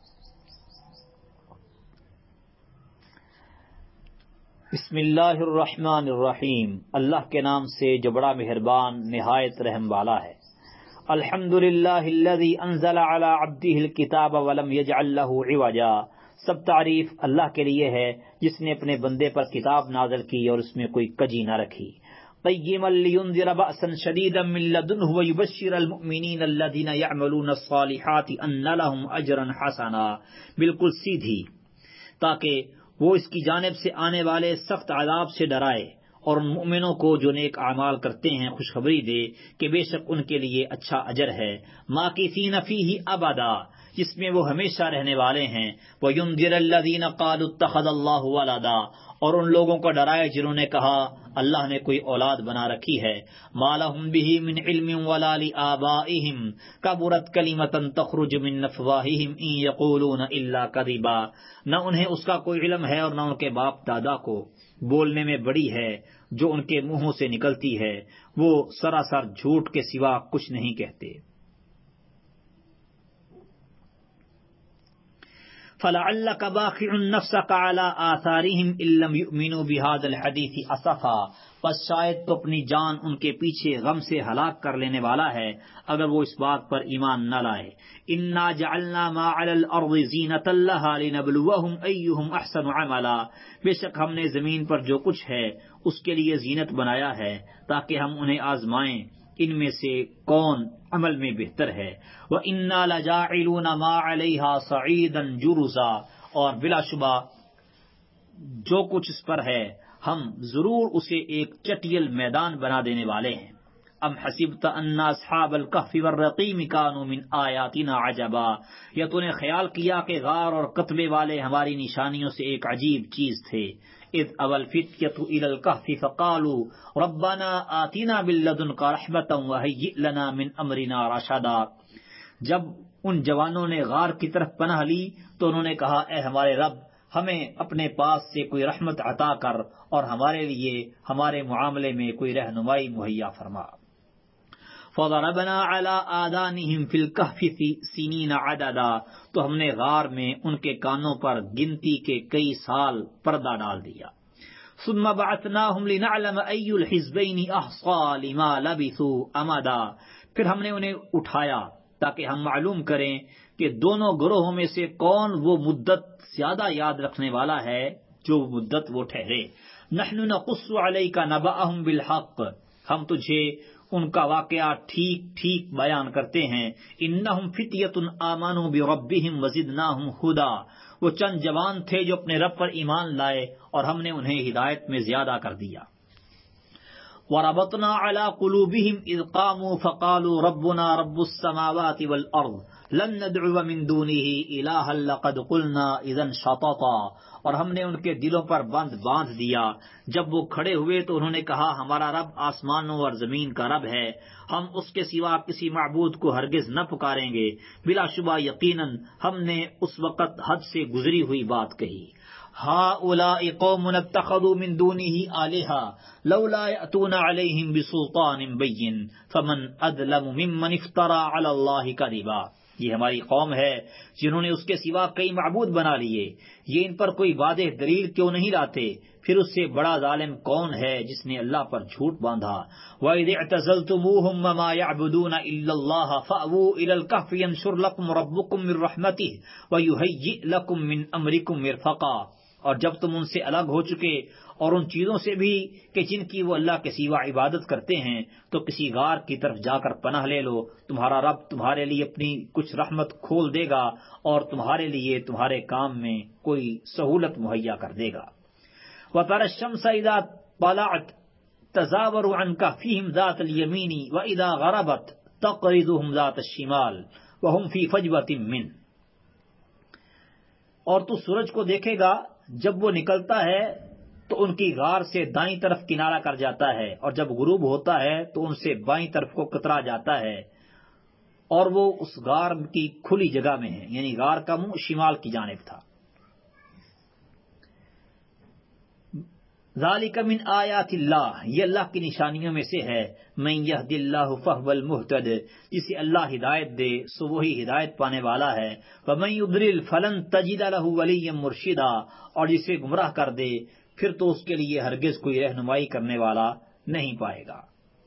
بسم اللہ الرحمن الرحیم، اللہ کے نام سے جو بڑا مہربان نہایت رحم والا ہے۔ الحمد للہ الذی انزل علی عبدہ الکتاب ولم یجعل لہ عوجا، سب تعریف اللہ کے لیے ہے جس نے اپنے بندے پر کتاب نازل کی اور اس میں کوئی کجی نہ رکھی۔ قیما لینذر بأسا شدیدا من لدنہ ویبشر المؤمنین الذین یعملون الصالحات ان لہم اجرا حسنا، بالکل سیدھی، تاکہ وہ اس کی جانب سے آنے والے سخت عذاب سے ڈرائے اور ان مؤمنوں کو جو نیک اعمال کرتے ہیں خوشخبری دے کہ بے شک ان کے لیے اچھا اجر ہے۔ ماکثین فیہ ابدا، جس میں وہ ہمیشہ رہنے والے ہیں۔ وینذر الذین قالوا اتخذ اللہ ولدا، اور ان لوگوں کو ڈرائے جنہوں نے کہا اللہ نے کوئی اولاد بنا رکھی ہے۔ ما لهم به من علم ولا لآبائهم کبرت کلمۃ تخرج من افواہہم ان یقولون الا کذبا، نہ انہیں اس کا کوئی علم ہے اور نہ ان کے باپ دادا کو، بولنے میں بڑی ہے جو ان کے منہوں سے نکلتی ہے، وہ سراسر جھوٹ کے سوا کچھ نہیں کہتے۔ فَلَعَلَّكَ بَاخِعٌ نَفْسَكَ عَلَىٰ آثَارِهِمْ إِن لَّمْ يُؤْمِنُوا بِهَٰذَا الْحَدِيثِ أَسَفًا، پس شاید تو اپنی جان ان کے پیچھے غم سے ہلاک کر لینے والا ہے اگر وہ اس بات پر ایمان نہ لائے۔ إِنَّا جَعَلْنَا مَا عَلَى الْأَرْضِ زِينَةً لَّهَا لِنَبْلُوَهُمْ أَيُّهُمْ أَحْسَنُ عَمَلًا، بے شک ہم نے زمین پر جو کچھ ہے اس کے لیے زینت بنایا ہے تاکہ ہم انہیں آزمائیں ان میں سے کون عمل میں بہتر ہے۔ وَإِنَّا لَجَاعِلُونَ مَا عَلَيْهَا صَعِيدًا جُرُزًا، اور بلا شبہ جو کچھ اس پر ہے ہم ضرور اسے ایک چٹیل میدان بنا دینے والے ہیں۔ ام حسبت ان اصحاب الکہف والرقیم کانوا من آیاتنا عجبا، یا تو نے خیال کیا کہ غار اور قتبے والے ہماری نشانیوں سے ایک عجیب چیز تھے؟ اذ اول فتیۃ الی الکہف فقالوا ربنا آتنا من لدنک رحمۃ وہیئ لنا من امرنا رشدا، جب ان جوانوں نے غار کی طرف پناہ لی تو انہوں نے کہا اے ہمارے رب، ہمیں اپنے پاس سے کوئی رحمت عطا کر اور ہمارے لیے ہمارے معاملے میں کوئی رہنمائی مہیا فرما۔ فضربنا على آذانهم في الكهف سنين عددا، تو ہم نے غار میں ان کے کانوں پر گنتی کے کئی سال پردہ ڈال دیا۔ ثم بعثناهم لنعلم اي الحزبين احصى لما لبثوا امدا، پھر ہم نے انہیں اٹھایا تاکہ ہم معلوم کریں کہ دونوں گروہوں میں سے کون وہ مدت زیادہ یاد رکھنے والا ہے جو مدت وہ ٹھہرے۔ نحن نقص علیک نبأهم بالحق، ہم تجھے ان کا واقعہ ٹھیک ٹھیک بیان کرتے ہیں۔ انہم فتیۃ آمنوا بربہم وزدناہم ہدی، وہ چند جوان تھے جو اپنے رب پر ایمان لائے اور ہم نے انہیں ہدایت میں زیادہ کر دیا۔ وربطنا على قلوبهم اذ قاموا فقالوا ربنا رب السماوات والارض لن ندعو من دونه الها لقد قلنا اذا شططا، اور ہم نے ان کے دلوں پر بند باندھ دیا، جب وہ کھڑے ہوئے تو انہوں نے کہا ہمارا رب آسمانوں اور زمین کا رب ہے، ہم اس کے سوا کسی معبود کو ہرگز نہ پکاریں گے، بلا شبہ یقیناً ہم نے اس وقت حد سے گزری ہوئی بات کہی۔ هؤلاء قوم اتخذوا من دونه آلهة لولا يأتون عليهم بسلطان بين فمن أظلم ممن افترى على الله كذبا، یہ ہماری قوم ہے جنہوں نے اس کے سوا کئی معبود بنا لیے، یہ ان پر کوئی واضح دلیل کیوں نہیں لاتے؟ پھر اس سے بڑا ظالم کون ہے جس نے اللہ پر جھوٹ باندھا۔ وَإِذِ اعْتَزَلْتُمُوهُمْ وَمَا يَعْبُدُونَ إِلَّا اللَّهَ فَأْوُوا إِلَى الْكَهْفِ يَنشُرْ لَكُمْ رَبُّكُمْ مِنْ رَحْمَتِهِ وَيُهَيِّئْ لَكُمْ مِنْ أَمْرِكُمْ مِرْفَقًا، اور جب تم ان سے الگ ہو چکے اور ان چیزوں سے بھی کہ جن کی وہ اللہ کے سوا عبادت کرتے ہیں، تو کسی غار کی طرف جا کر پناہ لے لو، تمہارا رب تمہارے لیے اپنی کچھ رحمت کھول دے گا اور تمہارے لیے تمہارے کام میں کوئی سہولت مہیا کر دے گا۔ وَتَرَى الشَّمْسَ إِذَا طَلَعَتْ تَزَاوَرُ عَنْ كَهْفِهِمْ ذَاتَ الْيَمِينِ وَإِذَا غَرَبَتْ تَقْرِضُهُمْ ذَاتَ الشِّمَالِ وَهُمْ فِي فَجْوَةٍ مِّنْهُ، اور تو سورج کو دیکھے گا جب وہ نکلتا ہے تو ان کی غار سے دائیں طرف کنارہ کر جاتا ہے، اور جب غروب ہوتا ہے تو ان سے بائیں طرف کو کترا جاتا ہے، اور وہ اس غار کی کھلی جگہ میں ہے، یعنی غار کا منہ شمال کی جانب تھا۔ ذالک من آیات اللہ، یہ اللہ کی نشانیوں میں سے ہے۔ من یہد اللہ فہو المہتد، جسے اللہ ہدایت دے سو وہی ہدایت پانے والا ہے۔ ومن یضلل فلن تجد له ولیا مرشدا، اور جسے گمراہ کر دے پھر تو اس کے لیے ہرگز کوئی رہنمائی کرنے والا نہیں پائے گا۔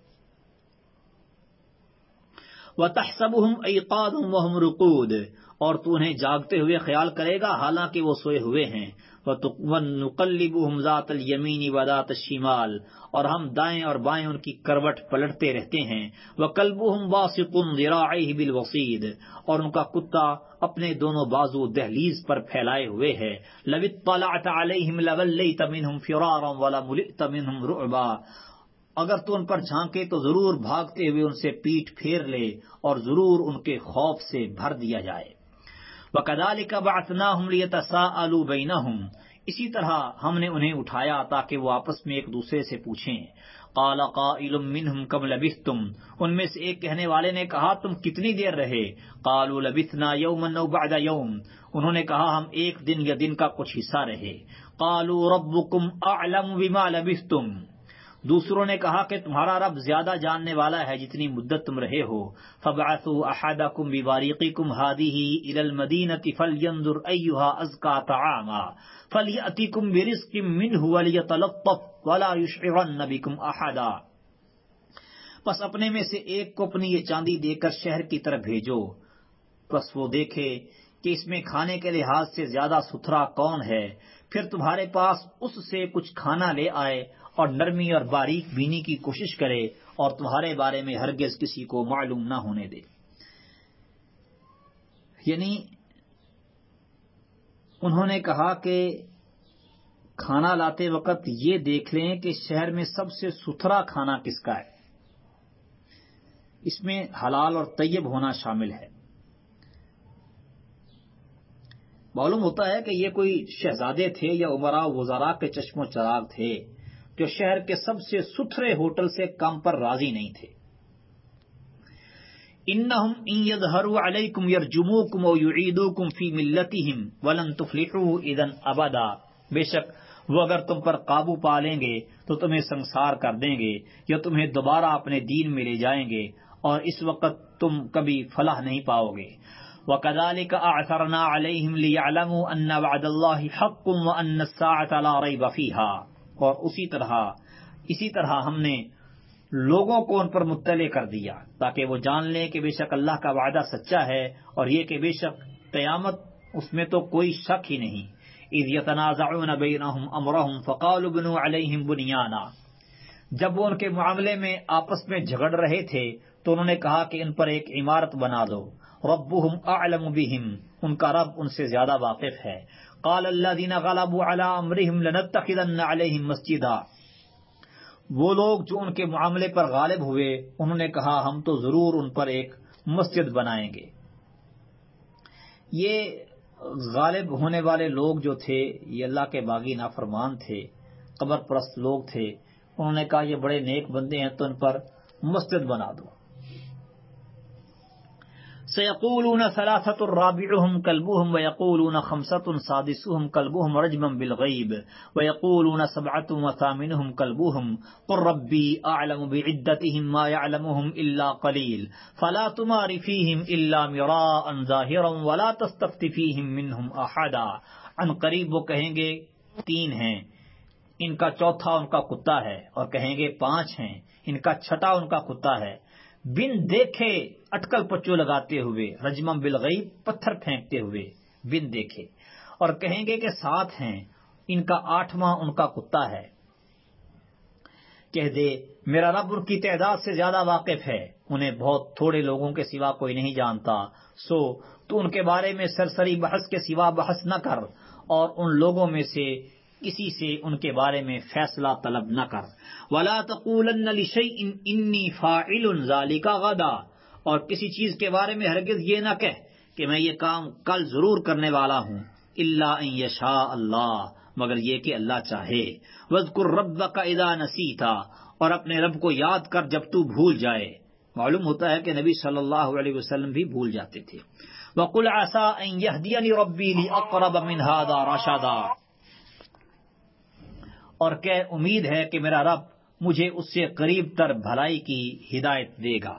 وَتَحْسَبُهُمْ أَيْقَاظًا وَهُمْ رُقُودٌ، اور تو انہیں جاگتے ہوئے خیال کرے گا حالانکہ وہ سوئے ہوئے ہیں۔ وَنُقَلِّبُهُمْ ذَاتَ الْيَمِينِ وَذَاتَ الشِّمَالِ، اور ہم دائیں اور بائیں ان کی کروٹ پلٹتے رہتے ہیں۔ وَكَلْبُهُمْ بَاسِطٌ ذِرَاعَيْهِ بِالْوَصِيدِ، اور ان کا کتا اپنے دونوں بازو دہلیز پر پھیلائے ہوئے ہے۔ لَوِ اطَّلَعْتَ عَلَيْهِمْ لَوَلَّيْتَ مِنْهُمْ فِرَارًا وَلَمُلِئْتَ مِنْهُمْ رُعْبًا، اگر تو ان پر جھانکے تو ضرور بھاگتے ہوئے ان سے پیٹ پھیر لے اور ضرور ان کے خوف سے بھر دیا جائے۔ وَكَذَلِكَ بَعَثْنَاهُمْ لِيَتَسَاءَلُوا بَيْنَهُمْ، اسی طرح ہم نے انہیں اٹھایا تاکہ وہ آپس میں ایک دوسرے سے پوچھیں۔ قَالَ قَائِلٌ مِّنْهُمْ كَمْ لَبِثْتُمْ، ان میں سے ایک کہنے والے نے کہا تم کتنی دیر رہے؟ قَالُوا لَبِثْنَا يَوْمًا أَوْ بَعْدَ يَوْمٍ، انہوں نے کہا ہم ایک دن یا دن کا کچھ حصہ رہے۔ قَالُوا رَبُّكُمْ أَعْلَمُ بِمَا لَبِثْتُمْ، دوسروں نے کہا کہ تمہارا رب زیادہ جاننے والا ہے جتنی مدت تم رہے ہو۔ فَبْعَثُوا أَحَدَكُمْ بِوَارِقِكُمْ هَٰذِهِ إِلَى الْمَدِينَةِ فَلْيَنظُرْ أَيُّهَا أَزْكَىٰ طَعَامًا فَلْيَأْتِكُمْ بِرِزْقٍ مِّنْهُ وَلْيَتَلَطَّفْ وَلَا يُشْعِرَنَّ بِكُمْ أَحَدًا، پس اپنے میں سے ایک کو اپنی یہ چاندی دے کر شہر کی طرف بھیجو، پس وہ دیکھے کہ اس میں کھانے کے لحاظ سے زیادہ ستھرا کون ہے، پھر تمہارے پاس اس سے کچھ کھانا لے آئے اور نرمی اور باریک بینی کی کوشش کرے اور تمہارے بارے میں ہرگز کسی کو معلوم نہ ہونے دے۔ یعنی انہوں نے کہا کہ کھانا لاتے وقت یہ دیکھ لیں کہ شہر میں سب سے ستھرا کھانا کس کا ہے، اس میں حلال اور طیب ہونا شامل ہے۔ معلوم ہوتا ہے کہ یہ کوئی شہزادے تھے یا امراء وزراء کے چشم و چراغ تھے جو شہر کے سب سے ستھرے ہوٹل سے کم پر راضی نہیں تھے۔ انہم ان یظہروا علیکم یرجموکم او یعیدوکم فی ملتہم ولن تفلحوا اذا ابدا، بے شک وہ اگر تم پر قابو پا لیں گے تو تمہیں سنسار کر دیں گے یا تمہیں دوبارہ اپنے دین میں لے جائیں گے، اور اس وقت تم کبھی فلاح نہیں پاؤ گے۔ وَكَذَلِكَ أَعْثَرْنَا عَلَيْهِمْ لِيَعْلَمُوا أَنَّ وَعْدَ اللَّهِ حَقٌّ وَأَنَّ السَّاعَةَ لَا رَيْبَ فِيهَا، اور اسی طرح اسی طرح ہم نے لوگوں کو ان پر مطلع کر دیا تاکہ وہ جان لیں کہ بے شک اللہ کا وعدہ سچا ہے، اور یہ کہ بے شک قیامت اس میں تو کوئی شک ہی نہیں۔ اِذْ يَتَنَازَعُونَ بَيْنَهُمْ أَمْرَهُمْ فَقَالُوا ابْنُوا عَلَيْهِمْ بُنْيَانًا، جب وہ ان کے معاملے میں آپس میں جھگڑ رہے تھے تو انہوں نے کہا کہ ان پر ایک عمارت بنا دو۔ ربهم اعلم بهم، ان کا رب ان سے زیادہ واقف ہے۔ قال الذين غلبوا على امرهم لنتخذن عليهم مسجدا، وہ لوگ جو ان کے معاملے پر غالب ہوئے انہوں نے کہا ہم تو ضرور ان پر ایک مسجد بنائیں گے۔ یہ غالب ہونے والے لوگ جو تھے یہ اللہ کے باغی نافرمان تھے، قبر پرست لوگ تھے۔ انہوں نے کہا یہ بڑے نیک بندے ہیں تو ان پر مسجد بنا دو۔ سيقولون ثلاثة رابعهم كلبهم ويقولون خمسة سادسهم كلبهم رجما بالغيب ويقولون سبعة وثامنهم كلبهم قل ربي أعلم بعدتهم ما يعلمهم إلا قليل فلا تمار فيهم إلا مراء ظاهرا ولا تستفت فيهم منهم أحدا۔ عن قریب وہ کہیں گے تین ہیں، ان کا چوتھا ان کا کتا ہے، اور کہیں گے پانچ ہیں، ان کا چھٹا ان کا کتا ہے، بن دیکھے اٹکل پچو لگاتے ہوئے، رجمم بالغیب پتھر پھینکتے ہوئے بن دیکھے، اور کہیں گے کہ سات ہیں، ان کا آٹھواں ان کا کتا ہے۔ کہہ دے میرا رب ان کی تعداد سے زیادہ واقف ہے، انہیں بہت تھوڑے لوگوں کے سوا کوئی نہیں جانتا، سو تو ان کے بارے میں سرسری بحث کے سوا بحث نہ کر، اور ان لوگوں میں سے کسی سے ان کے بارے میں فیصلہ طلب نہ کر۔ وَلَا تَقُولَنَّ لِشَيْءٍ إِنِّي فَاعِلٌ ذَلِكَ غَدًا، اور کسی چیز کے بارے میں ہرگز یہ نہ کہہ کہ میں یہ کام کل ضرور کرنے والا ہوں، إِلَّا أَن يَشَاءَ اللَّهُ، مگر یہ کہ اللہ چاہے۔ وَاذْكُر رَّبَّكَ إِذَا نَسِيتَ، اور اپنے رب کو یاد کر جب تو بھول جائے۔ معلوم ہوتا ہے کہ نبی صلی اللہ علیہ وسلم بھی بھول جاتے تھے۔ وَقُلْ عَسَىٰ أَن يَهْدِيَنِ رَبِّي لِأَقْرَبَ مِنْ هَٰذَا رَشَدًا، اور کہ امید ہے کہ میرا رب مجھے اس سے قریب تر بھلائی کی ہدایت دے گا۔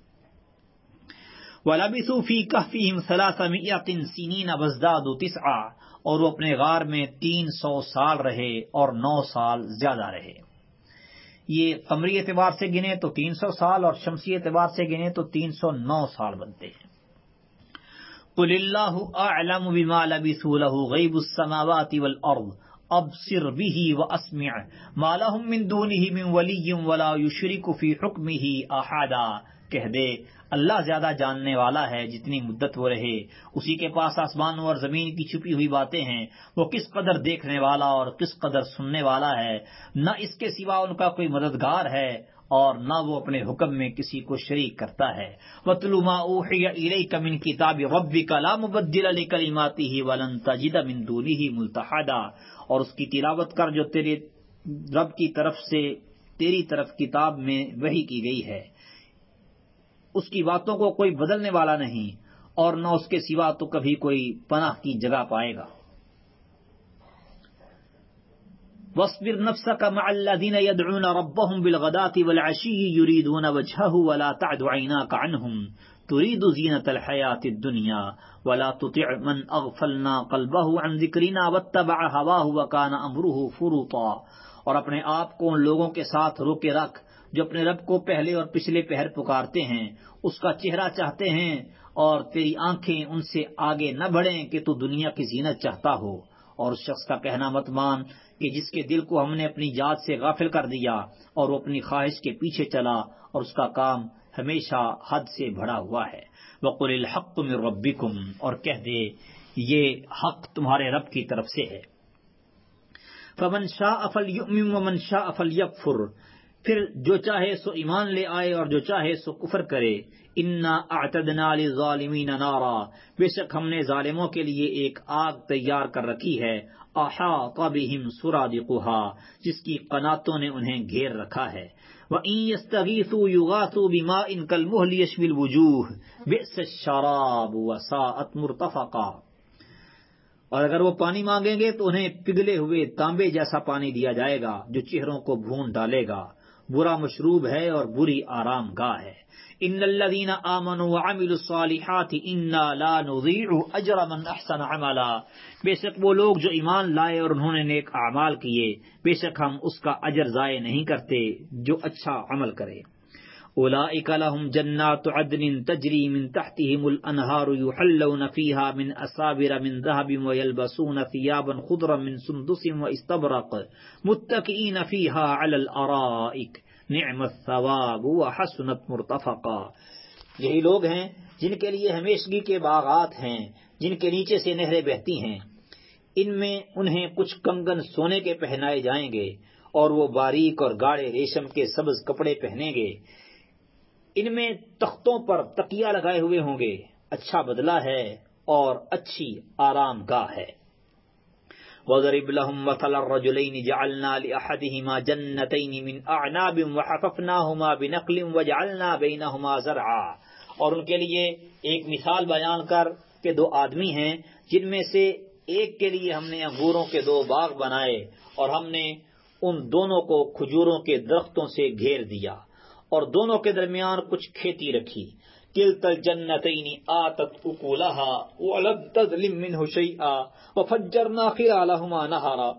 وَلَبِثُوا فِي كَهْفِهِمْ ثَلَاثَمِائَةٍ سِنِينَ وَازْدَادُوا تِسْعًا، اور وہ اپنے غار میں تین سو سال رہے اور نو سال زیادہ رہے۔ یہ قمری اعتبار سے گنے تو تین سو سال، اور شمسی اعتبار سے گنے تو تین سو نو سال بنتے ہیں۔ قُلِ اللَّهُ أَعْلَمُ بِمَا لَبِثُوا لَهُ غَيْبُ السَّمَاوَاتِ وَالْأَرْضِ ابصر به واسمع ما لهم من دونه من ولي ولا يشرك في حكمه احدا، کہہ دے اللہ زیادہ جاننے والا ہے، جتنی مدت وہ رہے اسی کے پاس آسمانوں اور زمین کی چھپی ہوئی باتیں ہیں، وہ کس قدر دیکھنے والا اور کس قدر سننے والا ہے، نہ اس کے سوا ان کا کوئی مددگار ہے اور نہ وہ اپنے حکم میں کسی کو شریک کرتا ہے۔ وَاتْلُ مَا أُوحِيَ إِلَيْكَ مِنْ كِتَابِ رَبِّكَ لَا مُبَدِّلَ لِكَلِمَاتِهِ وَلَن تَجِدَ مِنْ دُونِهِ مُلْتَحَدًا، اور اس کی تلاوت کر جو تیرے رب کی طرف سے تیری طرف کتاب میں وحی کی گئی ہے، اس کی باتوں کو کوئی بدلنے والا نہیں، اور نہ اس کے سوا تو کبھی کوئی پناہ کی جگہ پائے گا۔ وَاصْبِرْ نَفْسَكَ مَعَ الَّذِينَ يَدْعُونَ رَبَّهُمْ بِالْغَدَاةِ وَالْعَشِيِّ يُرِيدُونَ وَجْهَهُ وَلَا تَعْدُ عَيْنَاكَ عَنْهُمْ تُرِيدُ زِينَةَ الْحَيَاةِ الدُّنْيَا وَلَا تُطِعْ مَنْ أَغْفَلْنَا قَلْبَهُ عَنْ ذِكْرِنَا وَاتَّبَعَ هَوَاهُ وَكَانَ أَمْرُهُ فُرُطًا، اور اپنے آپ کو ان لوگوں کے ساتھ روکے رکھ جو اپنے رب کو پہلے اور پچھلے پہر پکارتے ہیں، اس کا چہرہ چاہتے ہیں، اور تیری آنکھیں ان سے آگے نہ بڑھیں کہ تو دنیا کی زینت چاہتا ہو، اور اس شخص کا کہنا مت مان کہ جس کے دل کو ہم نے اپنی یاد سے غافل کر دیا اور وہ اپنی خواہش کے پیچھے چلا اور اس کا کام ہمیشہ حد سے بڑھا ہوا ہے۔ وَقُلِ الْحَقُّ مِن رَبِّكُمْ، اور کہہ دے یہ حق تمہارے رب کی طرف سے ہے۔ فَمَن شَاءَ فَلْيُؤْمِن وَمَن شَاءَ فَلْيَكْفُرْ، پھر جو چاہے سو ایمان لے آئے اور جو چاہے سو کفر کرے. انا اعتدنا للظالمین نارا، بے شک ہم نے ظالموں کے لیے ایک آگ تیار کر رکھی ہے. احاط بہم سرادقها، جس کی قناتوں نے انہیں گھیر رکھا ہے. وَإِن يَسْتَغِيثُوا يُغَاثُوا بِمَاءٍ كَالْمُهْلِ يَشْوِي الْوُجُوهَ بِئْسَ الشَّرَابُ وَسَاءَتْ مُرْتَفَقًا. اور اگر وہ پانی مانگیں گے تو انہیں پگھلے ہوئے تانبے جیسا پانی دیا جائے گا جو چہروں کو بھون ڈالے گا. برا مشروب ہے اور بری آرام گاہ ہے. ان الذین آمنوا وعملوا الصالحات انا لا نضيع اجر من احسن عملا، بے شک وہ لوگ جو ایمان لائے اور انہوں نے نیک اعمال کیے، بے شک ہم اس کا اجر ضائع نہیں کرتے جو اچھا عمل کرے. اولئک لهم جنات عدن تجری من تحتهم الانہار یحلون فیها من اساور من ذهب ويلبسون ثيابا خضرا من سندس واستبرق متکئین فیها علی الارائک نعم الثواب وحسنت مرتفقا. یہی لوگ ہیں جن کے لیے ہمیشگی کے باغات ہیں جن کے نیچے سے نہریں بہتی ہیں. ان میں انہیں کچھ کنگن سونے کے پہنائے جائیں گے اور وہ باریک اور گاڑے ریشم کے سبز کپڑے پہنیں گے. ان میں تختوں پر تکیہ لگائے ہوئے ہوں گے. اچھا بدلہ ہے اور اچھی آرام گاہ ہے. وَضَرِبْ لَهُمْ مَثَلَ الرَّجُلَيْنِ جَعَلْنَا لِأَحَدِهِمَا جَنَّتَيْنِ مِنْ أَعْنَابٍ وَحَفَفْنَاهُمَا بِنَخْلٍ وَجَعَلْنَا بَيْنَهُمَا زَرْعًا. اور ان کے لیے ایک مثال بیان کر کہ دو آدمی ہیں جن میں سے ایک کے لیے ہم نے انگوروں کے دو باغ بنائے اور ہم نے ان دونوں کو کھجوروں کے درختوں سے گھیر دیا اور دونوں کے درمیان کچھ کھیتی رکھی. کلتا الجنتین آتت اکولها ولم تظلم منه شیئا وفجرنا خلالهما نہرا.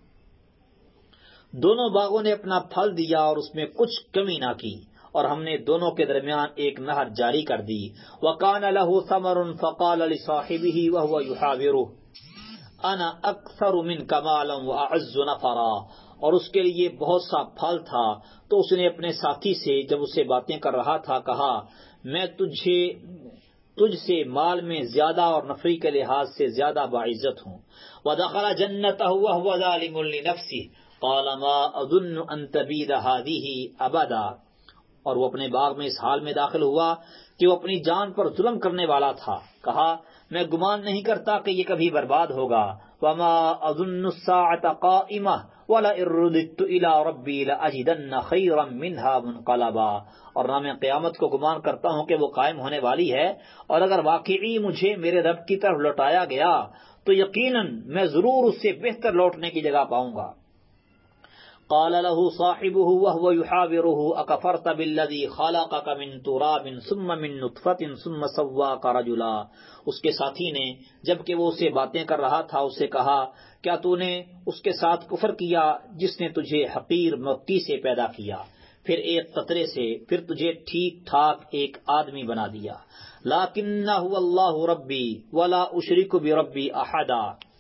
دونوں باغوں نے اپنا پھل دیا اور اس میں کچھ کمی نہ کی اور ہم نے دونوں کے درمیان ایک نہر جاری کر دی. وکان له ثمر فقال لصاحبه وهو يحاوره انا اکثر منک مالا واعز نفرا. اور اس کے لیے بہت سا پھل تھا تو اس نے اپنے ساتھی سے جب اسے باتیں کر رہا تھا کہا میں تجھے تجھ سے مال میں زیادہ اور نفری کے لحاظ سے زیادہ باعزت ہوں. ودخل جنته وهو ظالم لنفسه قال ما اظن ان تبيد هذه ابدا. اور وہ اپنے باغ میں اس حال میں داخل ہوا کہ وہ اپنی جان پر ظلم کرنے والا تھا. کہا میں گمان نہیں کرتا کہ یہ کبھی برباد ہوگا. وما اظن الساعة قائمة ولئن رددت الى ربي لاجدن خيرا منها منقلبا. اور نہ میں قیامت کو گمان کرتا ہوں کہ وہ قائم ہونے والی ہے اور اگر واقعی مجھے میرے رب کی طرف لوٹایا گیا تو یقیناً میں ضرور اس سے بہتر لوٹنے کی جگہ پاؤں گا. قال له صاحبه وهو يحاوره اكفرت بالذي خلقك من تراب ثم من نطفة ثم سواك رجلا. اس کے ساتھی نے جب کہ وہ اسے باتیں کر رہا تھا اسے کہا کیا تو نے اس کے ساتھ کفر کیا جس نے تجھے حقیر مٹی سے پیدا کیا پھر ایک قطرے سے پھر تجھے ٹھیک ٹھاک ایک آدمی بنا دیا. لکنہ اللہ ربی ولا اشرک بربی احدا.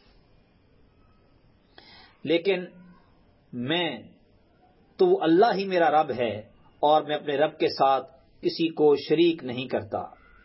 لیکن میں تو وہ اللہ ہی میرا رب ہے اور میں اپنے رب کے ساتھ کسی کو شریک نہیں کرتا.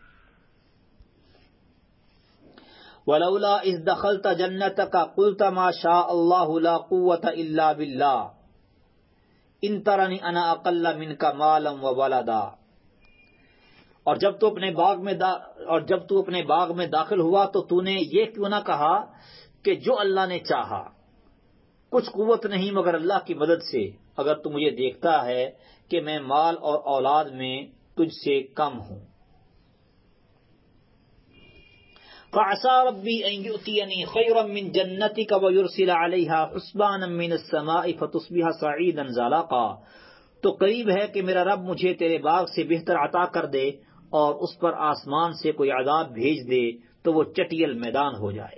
ولولا اذ دخلت جنتك قلت ما شاء الله لا قوة الا بالله ان ترني انا اقل منك مالا وولدا. اور جب تو اپنے باغ میں دا اور جب تو اپنے باغ میں داخل ہوا تو تو نے یہ کیوں نہ کہا کہ جو اللہ نے چاہا کچھ قوت نہیں مگر اللہ کی مدد سے اگر تو مجھے دیکھتا ہے کہ میں مال اور اولاد میں تجھ سے کم ہوں. فعسى ربي ان يؤتيني خيرا من جنتك ويرسل عليها حسبانا من السماء فتصبح صعيدا زلقا. تو قریب ہے کہ میرا رب مجھے تیرے باغ سے بہتر عطا کر دے اور اس پر آسمان سے کوئی عذاب بھیج دے تو وہ چٹیل میدان ہو جائے.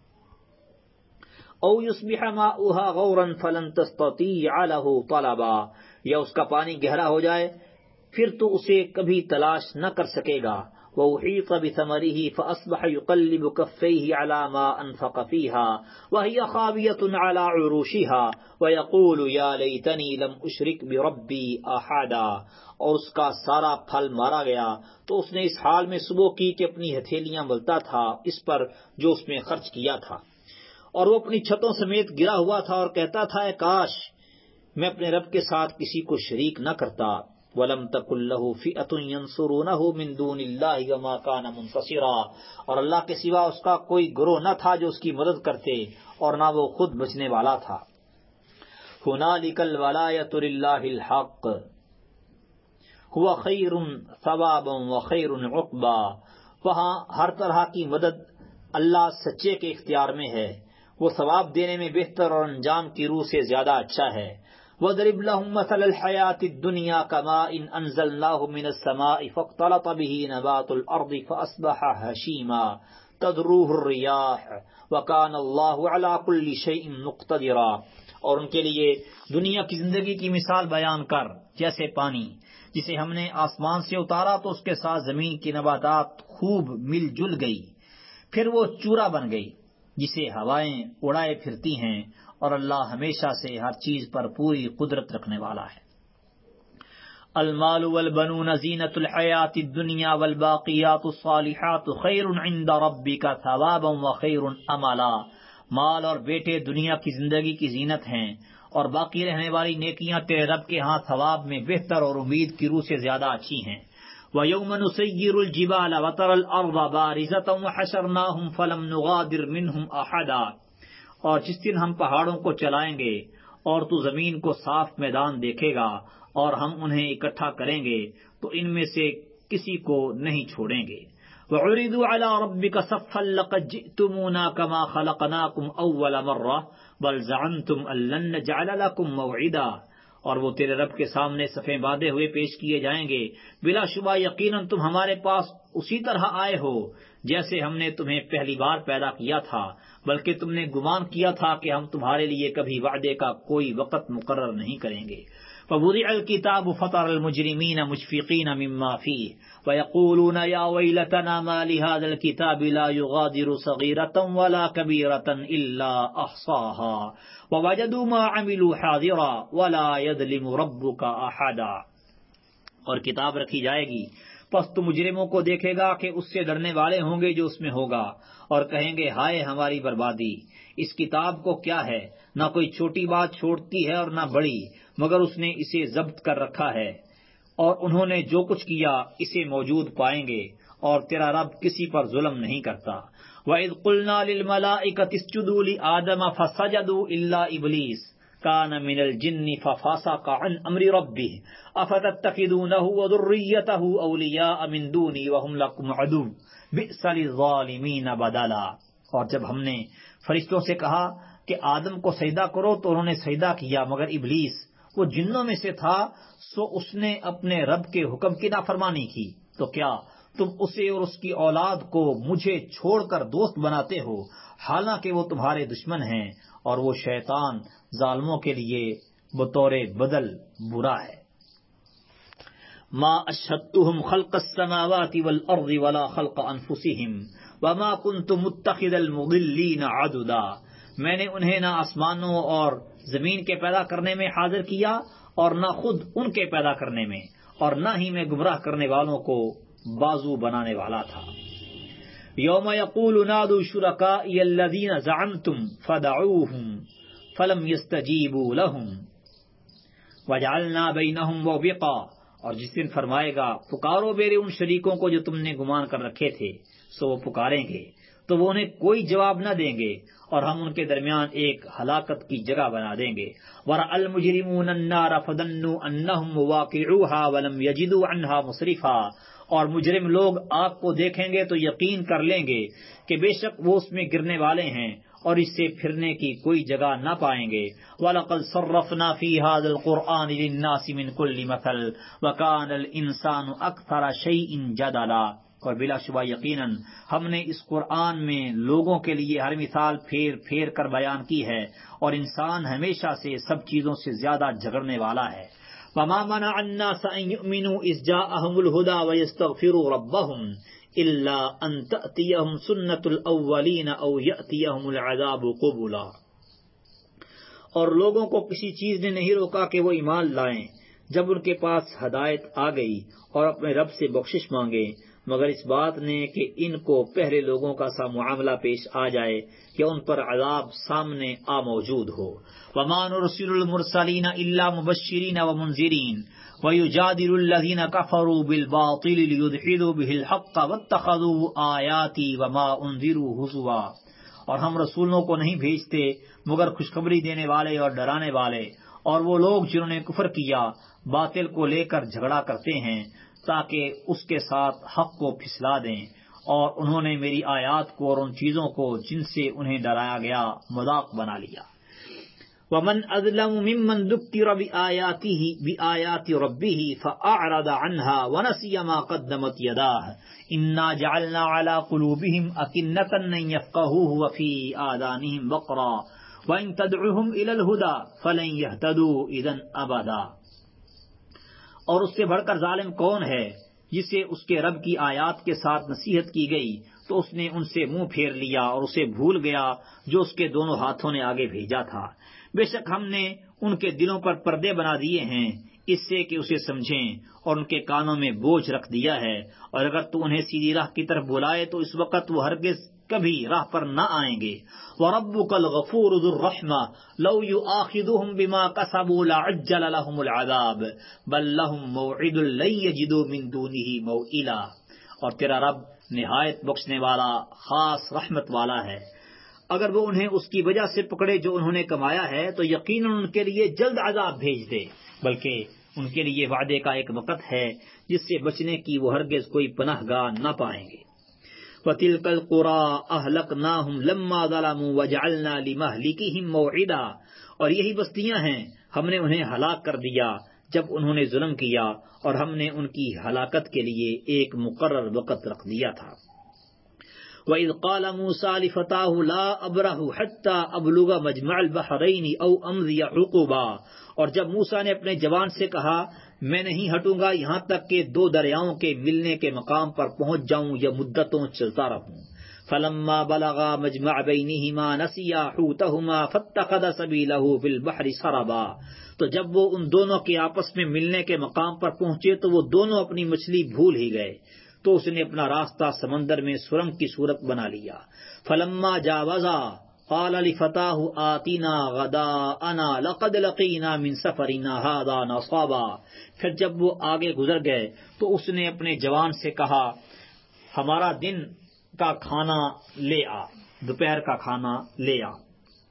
او یصبح ماؤها غورا فلن تستطيع له طلبا. یا اس کا پانی گہرا ہو جائے پھر تو اسے کبھی تلاش نہ کر سکے گا. وَأُحِيطَ بِثَمَرِهِ فَأَصْبَحَ يُقَلِّبُ كَفَّيْهِ عَلَى مَا أَنفَقَ فِيهَا وَهِيَ خَاوِيَةٌ عَلَى عُرُوشِهَا وَيَقُولُ يَا لَيْتَنِي لَمْ أُشْرِكْ بِرَبِّي أَحَدًا. اور اس کا سارا پھل مارا گیا تو اس نے اس حال میں صبح کی کہ اپنی ہتھیلیاں ملتا تھا اس پر جو اس میں خرچ کیا تھا اور وہ اپنی چھتوں سمیت گرا ہوا تھا اور کہتا تھا اے کاش میں اپنے رب کے ساتھ کسی کو شریک نہ کرتا. وَلَمْ تَكُنْ لَهُ فِئَةٌ يَنْصُرُونَهُ مِنْ دُونِ اللَّهِ وَمَا كَانَ مُنْتَصِرًا، اور اللہ کے سوا اس کا کوئی گروہ نہ تھا جو اس کی مدد کرتے اور نہ وہ خود بچنے والا تھا. هُنَالِكَ الْوَلَایَةُ لِلَّهِ الْحَقِّ هُوَ خَيْرٌ ثَوَابًا وَخَيْرٌ عُقْبًا، وہاں ہر طرح کی مدد اللہ سچے کے اختیار میں ہے، وہ ثواب دینے میں بہتر اور انجام کی روح سے زیادہ اچھا ہے. وَاضْرِبْ لَهُم مَّثَلَ الْحَيَاةِ الدُّنْيَا كَمَاءٍ أَنزَلْنَاهُ مِنَ السَّمَاءِ فَاخْتَلَطَ بِهِ نَبَاتُ الْأَرْضِ فَأَصْبَحَ هَشِيمًا تَذْرُوهُ الرِّيَاحُ وَكَانَ اللَّهُ عَلَى كُلِّ شَيْءٍ مُقْتَدِرًا. اور ان کے لیے دنیا کی زندگی کی مثال بیان کر، جیسے پانی جسے ہم نے آسمان سے اتارا تو اس کے ساتھ زمین کی نباتات خوب مل جل گئی، پھر وہ چورا بن گئی جسے ہوائیں اڑائے پھرتی ہیں، اور اللہ ہمیشہ سے ہر چیز پر پوری قدرت رکھنے والا ہے. المال والبنون زینۃ الحیات الدنیا والباقیات الصالحات خیر عند ربک ثوابا وخیر املا. مال اور بیٹے دنیا کی زندگی کی زینت ہیں، اور باقی رہنے والی نیکیاں تیرے رب کے ہاں ثواب میں بہتر اور امید کی روح سے زیادہ اچھی ہیں. وَيَوْمَ نُسَيِّرُ الْجِبَالَ وَتَرَى الْأَرْضَ بَارِزَةً وَحَشَرْنَاهُمْ فَلَمْ نُغَادِرْ مِنْهُمْ أَحَدًا. اور جس دن ہم پہاڑوں کو چلائیں گے اور تو زمین کو صاف میدان دیکھے گا، اور ہم انہیں اکٹھا کریں گے تو ان میں سے کسی کو نہیں چھوڑیں گے. وَعُرِضُوا عَلَى رَبِّكَ صَفًّا لَقَدْ جِئْتُمُونَا كَمَا خَلَقْنَاكُمْ أَوَّلَ مَرَّةٍ بَلْ زَعَمْتُمْ أَن لَّن نَّجْعَلَ لَكُم مَّوْعِدًا. اور وہ تیرے رب کے سامنے صفیں باندھے ہوئے پیش کیے جائیں گے. بلا شبہ یقیناً تم ہمارے پاس اسی طرح آئے ہو جیسے ہم نے تمہیں پہلی بار پیدا کیا تھا، بلکہ تم نے گمان کیا تھا کہ ہم تمہارے لیے کبھی وعدے کا کوئی وقت مقرر نہیں کریں گے. فَوُضِعَ الْكِتَابُ فَتَرَى الْمُجْرِمِينَ مُشْفِقِينَ مِمَّا فِيهِ وَيَقُولُونَ يَا وَيْلَتَنَا مَا لِهَذَا الْكِتَابِ لَا يُغَادِرُ صَغِيرَةً وَلَا كَبِيرَةً إِلَّا أَحْصَاهَا وَوَجَدُوا مَا عَمِلُوا حَاضِرًا وَلَا يَظْلِمُ رَبُّكَ أَحَدًا. اور کتاب رکھی جائے گی، پس تو مجرموں کو دیکھے گا کہ اس سے ڈرنے والے ہوں گے جو اس میں ہوگا، اور کہیں گے ہائے ہماری بربادی. اس کتاب کو کیا ہے، نہ کوئی چھوٹی بات چھوڑتی ہے اور نہ بڑی، مگر اس نے اسے ضبط کر رکھا ہے، اور انہوں نے جو کچھ کیا اسے موجود پائیں گے، اور تیرا رب کسی پر ظلم نہیں کرتا. وَإِذْ قُلْنَا لِلْمَلَائِكَةِ اسْجُدُوا لِآدَمَ فَسَجَدُوا إِلَّا إِبْلِيسَ كَانَ مِنَ الْجِنِّ فَفَسَقَ عَنْ أَمْرِ رَبِّهِ أَفَتَتَّخِذُونَهُ وَذُرِّيَّتَهُ أَوْلِيَاءَ مِن دُونِي وَهُمْ لَكُمْ عَدُوٌّ بِئْسَ لِلظَّالِمِينَ بَدَلًا. اور جب ہم نے فرشتوں سے کہا کہ آدم کو سجدہ کرو تو انہوں نے سجدہ کیا، مگر ابلیس وہ جنوں میں سے تھا، سو اس نے اپنے رب کے حکم کی نافرمانی کی. تو کیا تم اسے اور اس کی اولاد کو مجھے چھوڑ کر دوست بناتے ہو، حالانکہ وہ تمہارے دشمن ہیں، اور وہ شیطان ظالموں کے لیے بطور بدل برا ہے. ما اشهدتهم خلق السماوات والارض ولا خلق انفسهم وما كنت متخذ المضلين عضدا. میں نے انہیں نہ آسمانوں اور زمین کے پیدا کرنے میں حاضر کیا، اور نہ خود ان کے پیدا کرنے میں، اور نہ ہی میں گمراہ کرنے والوں کو بازو بنانے والا تھا. یوم یقول نادوا شرکائی الذین زعمتم فدعوهم فلم يستجیبوا لهم وجعلنا بینہم موبقا. اور جس دن فرمائے گا پکارو میرے ان شریکوں کو جو تم نے گمان کر رکھے تھے، سو وہ پکاریں گے تو وہ انہیں کوئی جواب نہ دیں گے، اور ہم ان کے درمیان ایک ہلاکت کی جگہ بنا دیں گے. وَرَأَى الْمُجْرِمُونَ النَّارَ فَظَنُّوا أَنَّهُمْ مُوَاقِعُوهَا وَلَمْ يَجِدُوا عَنْهَا مُصْرِفًا. اور مجرم لوگ آگ کو دیکھیں گے تو یقین کر لیں گے کہ بے شک وہ اس میں گرنے والے ہیں، اور اس سے پھرنے کی کوئی جگہ نہ پائیں گے. وَلَقَدْ صَرَّفْنَا فِي هَذَا الْقُرْآنِ لِلنَّاسِ مِنْ كُلِّ مَثَلٍ وَكَانَ الْإِنسَانُ أَكْثَرَ شَيْءٍ جَدَلًا. اور بلا شبہ یقیناً ہم نے اس قرآن میں لوگوں کے لیے ہر مثال پھیر پھیر کر بیان کی ہے، اور انسان ہمیشہ سے سب چیزوں سے زیادہ جھگڑنے والا ہے. وَمَا مَنَعَ النَّاسَ أَن يُؤْمِنُوا إِذْ جَاءَهُمُ الْهُدَىٰ وَيَسْتَغْفِرُوا رَبَّهُمْ إِلَّا أَن تَأْتِيَهُمْ سُنَّةُ الْأَوَّلِينَ أَوْ يَأْتِيَهُمُ الْعَذَابُ قُبُلًا. اور لوگوں کو کسی چیز نے نہیں روکا کہ وہ ایمان لائیں جب ان کے پاس ہدایت آ گئی اور اپنے رب سے بخشش مانگے، مگر اس بات نے کہ ان کو پہلے لوگوں کا سا معاملہ پیش آ جائے کہ ان پر عذاب سامنے آ موجود ہو۔ وَمَا نُرْسِلُ الْمُرْسَلِينَ إِلَّا مُبَشِّرِينَ وَمُنذِرِينَ وَيُجَادِلُ الَّذِينَ كَفَرُوا بِالْبَاطِلِ لِيُدْحِضُوا بِهِ الْحَقَّ وَاتَّخَذُوا آيَاتِي وَمَا أُنذِرُوا هُزُوًا، اور ہم رسولوں کو نہیں بھیجتے مگر خوشخبری دینے والے اور ڈرانے والے، اور وہ لوگ جنہوں نے کفر کیا باطل کو لے کر جھگڑا کرتے ہیں تاکہ اس کے ساتھ حق کو پھسلا دیں، اور انہوں نے میری آیات کو اور ان چیزوں کو جن سے انہیں ڈرایا گیا مذاق بنا لیا۔ وَمَنْ أَظْلَمُ مِمَّنْ ذُكِّرَ بِآيَاتِهِ بِآيَاتِ رَبِّهِ فَأَعْرَضَ عَنْهَا وَنَسِيَ مَا قَدَّمَتْ يَدَاهُ إِنَّا جَعَلْنَا عَلَى قُلُوبِهِمْ أَكِنَّةً أَن يَفْقَهُوهُ وَفِي آذَانِهِمْ وَقْرًا وَإِن تَدْعُهُمْ إِلَى الْهُدَى فَلَن يَهْتَدُوا إِذًا أَبَدًا۔ اور اس سے بڑھ کر ظالم کون ہے جسے اس کے رب کی آیات کے ساتھ نصیحت کی گئی تو اس نے ان سے منہ پھیر لیا اور اسے بھول گیا جو اس کے دونوں ہاتھوں نے آگے بھیجا تھا۔ بے شک ہم نے ان کے دلوں پر پردے بنا دیے ہیں اس سے کہ اسے سمجھیں، اور ان کے کانوں میں بوجھ رکھ دیا ہے، اور اگر تو انہیں سیدھی راہ کی طرف بلائے تو اس وقت وہ ہرگز کبھی راہ پر نہ آئیں گے۔ وَرَبُّكَ الْغَفُورُ ذُو الرَّحْمَةِ لَوْ يُؤَاخِذُهُم بِمَا كَسَبُوا لَعَجَّلَ لَهُمُ الْعَذَابَ بَل لَّهُم مَّوْعِدٌ لَّن يَجِدُوا مِن دُونِهِ مَوْئِلًا۔ اور تیرا رب نہایت بخشنے والا خاص رحمت والا ہے، اگر وہ انہیں اس کی وجہ سے پکڑے جو انہوں نے کمایا ہے تو یقیناً ان کے لیے جلد عذاب بھیج دے، بلکہ ان کے لیے وعدے کا ایک وقت ہے جس سے بچنے کی وہ ہرگز کوئی پناہ گاہ نہ پائیں گے۔ وَتِلْكَ الْقُرَىٰ أَهْلَكْنَاهُمْ لَمَّا ظَلَمُوا وَجَعَلْنَا لِمَهْلِكِهِمْ مَوْعِدًا، اور یہی بستیاں ہیں ہم نے انہیں ہلاک کر دیا جب انہوں نے ظلم کیا، اور ہم نے ان کی ہلاکت کے لیے ایک مقرر وقت رکھ دیا تھا۔ وَإِذْ قَالَ مُوسَىٰ لِفَتَاهُ لَا أَبْرَحُ حَتَّىٰ أَبْلُغَ مَجْمَعَ الْبَحْرَيْنِ أَوْ أَمْضِيَ حُقُبًا، اور جب موسیٰ نے اپنے جوان سے کہا میں نہیں ہٹوں گا یہاں تک کہ دو دریاؤں کے ملنے کے مقام پر پہنچ جاؤں یا مدتوں چلتا رہوں۔ فَلَمَّا بَلَغَا مَجْمَعَ بَيْنِهِمَا نَسِيَا حُوتَهُمَا فَاتَّخَذَ سَبِيلَهُ فِي الْبَحْرِ سَرَبًا، تو جب وہ ان دونوں کے آپس میں ملنے کے مقام پر پہنچے تو وہ دونوں اپنی مچھلی بھول ہی گئے، تو اس نے اپنا راستہ سمندر میں سرنگ کی صورت بنا لیا۔ فلما جاوزا قال لفتاه آتنا غداءنا لقد لقينا من سفرنا هذا نصابا، پھر جب وہ آگے گزر گئے تو اس نے اپنے جوان سے کہا ہمارا دن کا کھانا لے آ، دوپہر کا کھانا لے آ،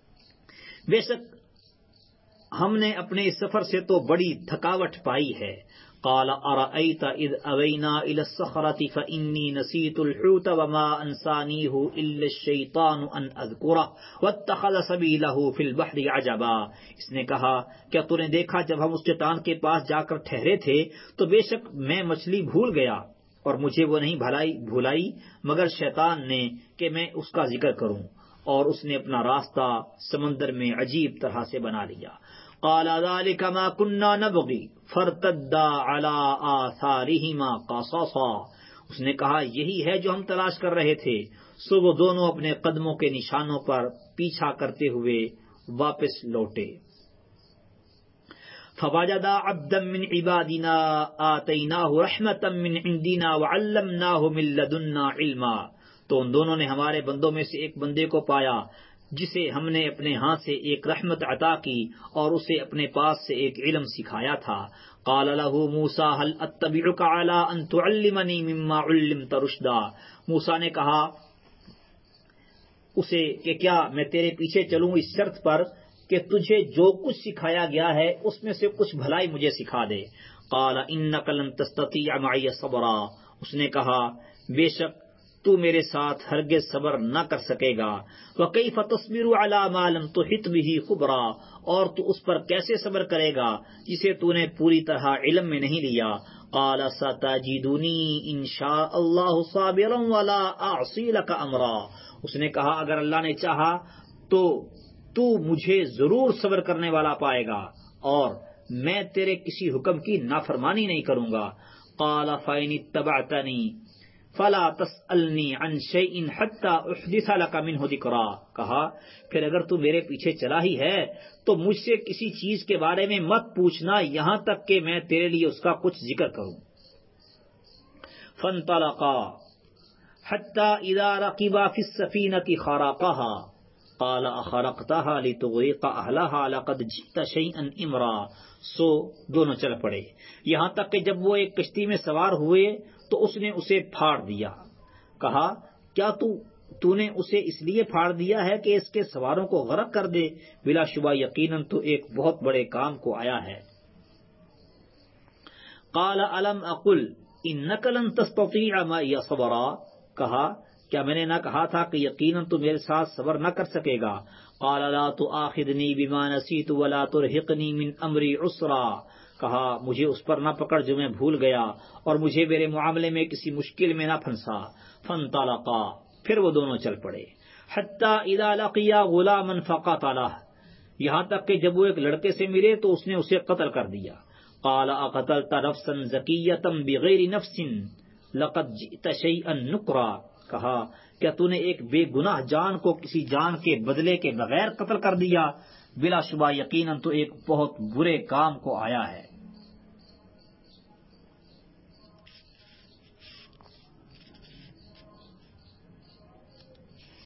بے شک ہم نے اپنے اس سفر سے تو بڑی تھکاوٹ پائی ہے۔ قال أرأيت إذ أوينا إلى الصخرة فإني نسيت الحوت وما أنسانيه إلا الشيطان أن أذكره واتخذ سبيله في البحر عجبا، اس نے کہا کیا تو نے دیکھا جب ہم اس چٹان کے پاس جا کر ٹھہرے تھے تو بے شک میں مچھلی بھول گیا اور مجھے وہ نہیں بھلائی بھولائی مگر شیطان نے کہ میں اس کا ذکر کروں، اور اس نے اپنا راستہ سمندر میں عجیب طرح سے بنا لیا۔ قال ذلك ما كنا نبغي فارتدا على آثارهما قصصا، اس نے کہا یہی ہے جو ہم تلاش کر رہے تھے، سو وہ دونوں اپنے قدموں کے نشانوں پر پیچھا کرتے ہوئے واپس لوٹے۔ فوجدا عبدا من عبادنا آتيناه رحمة من عندنا وعلمناه من لدنا علما، تو ان دونوں نے ہمارے بندوں میں سے ایک بندے کو پایا جسے ہم نے اپنے ہاں سے ایک رحمت عطا کی اور اسے اپنے پاس سے ایک علم سکھایا تھا۔ قال له موسیٰ هل اتبعك على ان تعلمني مما علمت رشدا، موسیٰ نے کہا اسے کہ کیا میں تیرے پیچھے چلوں اس شرط پر کہ تجھے جو کچھ سکھایا گیا ہے اس میں سے کچھ بھلائی مجھے سکھا دے۔ قال انك لن تستطيع معي صبرا، اس نے کہا بے شک تو میرے ساتھ ہرگز صبر نہ کر سکے گا۔ وَكَيْفَ تَصْبِرُ عَلَى مَا لَمْ تُحِطْ بِهِ خُبْرًا، اور تو اس پر کیسے صبر کرے گا جسے تو نے پوری طرح علم میں نہیں لیا۔ قَالَ سَتَجِدُنِي إِن شَاءَ اللَّهُ صَابِرًا وَلَا أَعْصِي لَكَ أَمْرًا، اس نے کہا اگر اللہ نے چاہا تو تو مجھے ضرور صبر کرنے والا پائے گا اور میں تیرے کسی حکم کی نافرمانی نہیں کروں گا۔ قَالَ فَإِنِ اتَّبَعْتَنِي فلا تسألنی عن شیء حتی احدث لک منہ ذکرا، کہا پھر اگر تو میرے پیچھے چلا ہی ہے تو مجھ سے کسی چیز کے بارے میں مت پوچھنا یہاں تک کہ میں تیرے لیے اس کا کچھ ذکر کروں۔ فانطلقا حتى اذا ركبا في السفينة خرقها قال اخرقتها لتغرق اهلها لقد جئت شيئا امرا. سو دونوں چل پڑے یہاں تک کہ جب وہ ایک کشتی میں سوار ہوئے تو اس نے اسے پھاڑ دیا. کہا کیا تو تو نے اسے اس لیے پھاڑ دیا ہے کہ اس کے سواروں کو غرق کر دے؟ بلا شبہ یقیناً تو ایک بہت بڑے کام کو آیا ہے. قال الم اقل انک لن تستطیع معی صبرا. کہا کیا میں نے نہ کہا تھا کہ یقیناً تو میرے ساتھ صبر نہ کر سکے گا؟ قال لا تؤاخذنی بما نسیت ولا ترهقنی من امری عسرا. کہا مجھے اس پر نہ پکڑ جو میں بھول گیا اور مجھے میرے معاملے میں کسی مشکل میں نہ پھنسا. فانطلقا پھر وہ دونوں چل پڑے. حتی اذا لقیا غلاما فقتلہ یہاں تک کہ جب وہ ایک لڑکے سے ملے تو اس نے اسے قتل کر دیا. قال اقتلت نفسا زکیۃ بغیر نفس لقد جئت شیئا نکرا. کہا کیا تو نے ایک بے گناہ جان کو کسی جان کے بدلے کے بغیر قتل کر دیا؟ بلا شبہ یقیناً تو ایک بہت برے کام کو آیا ہے.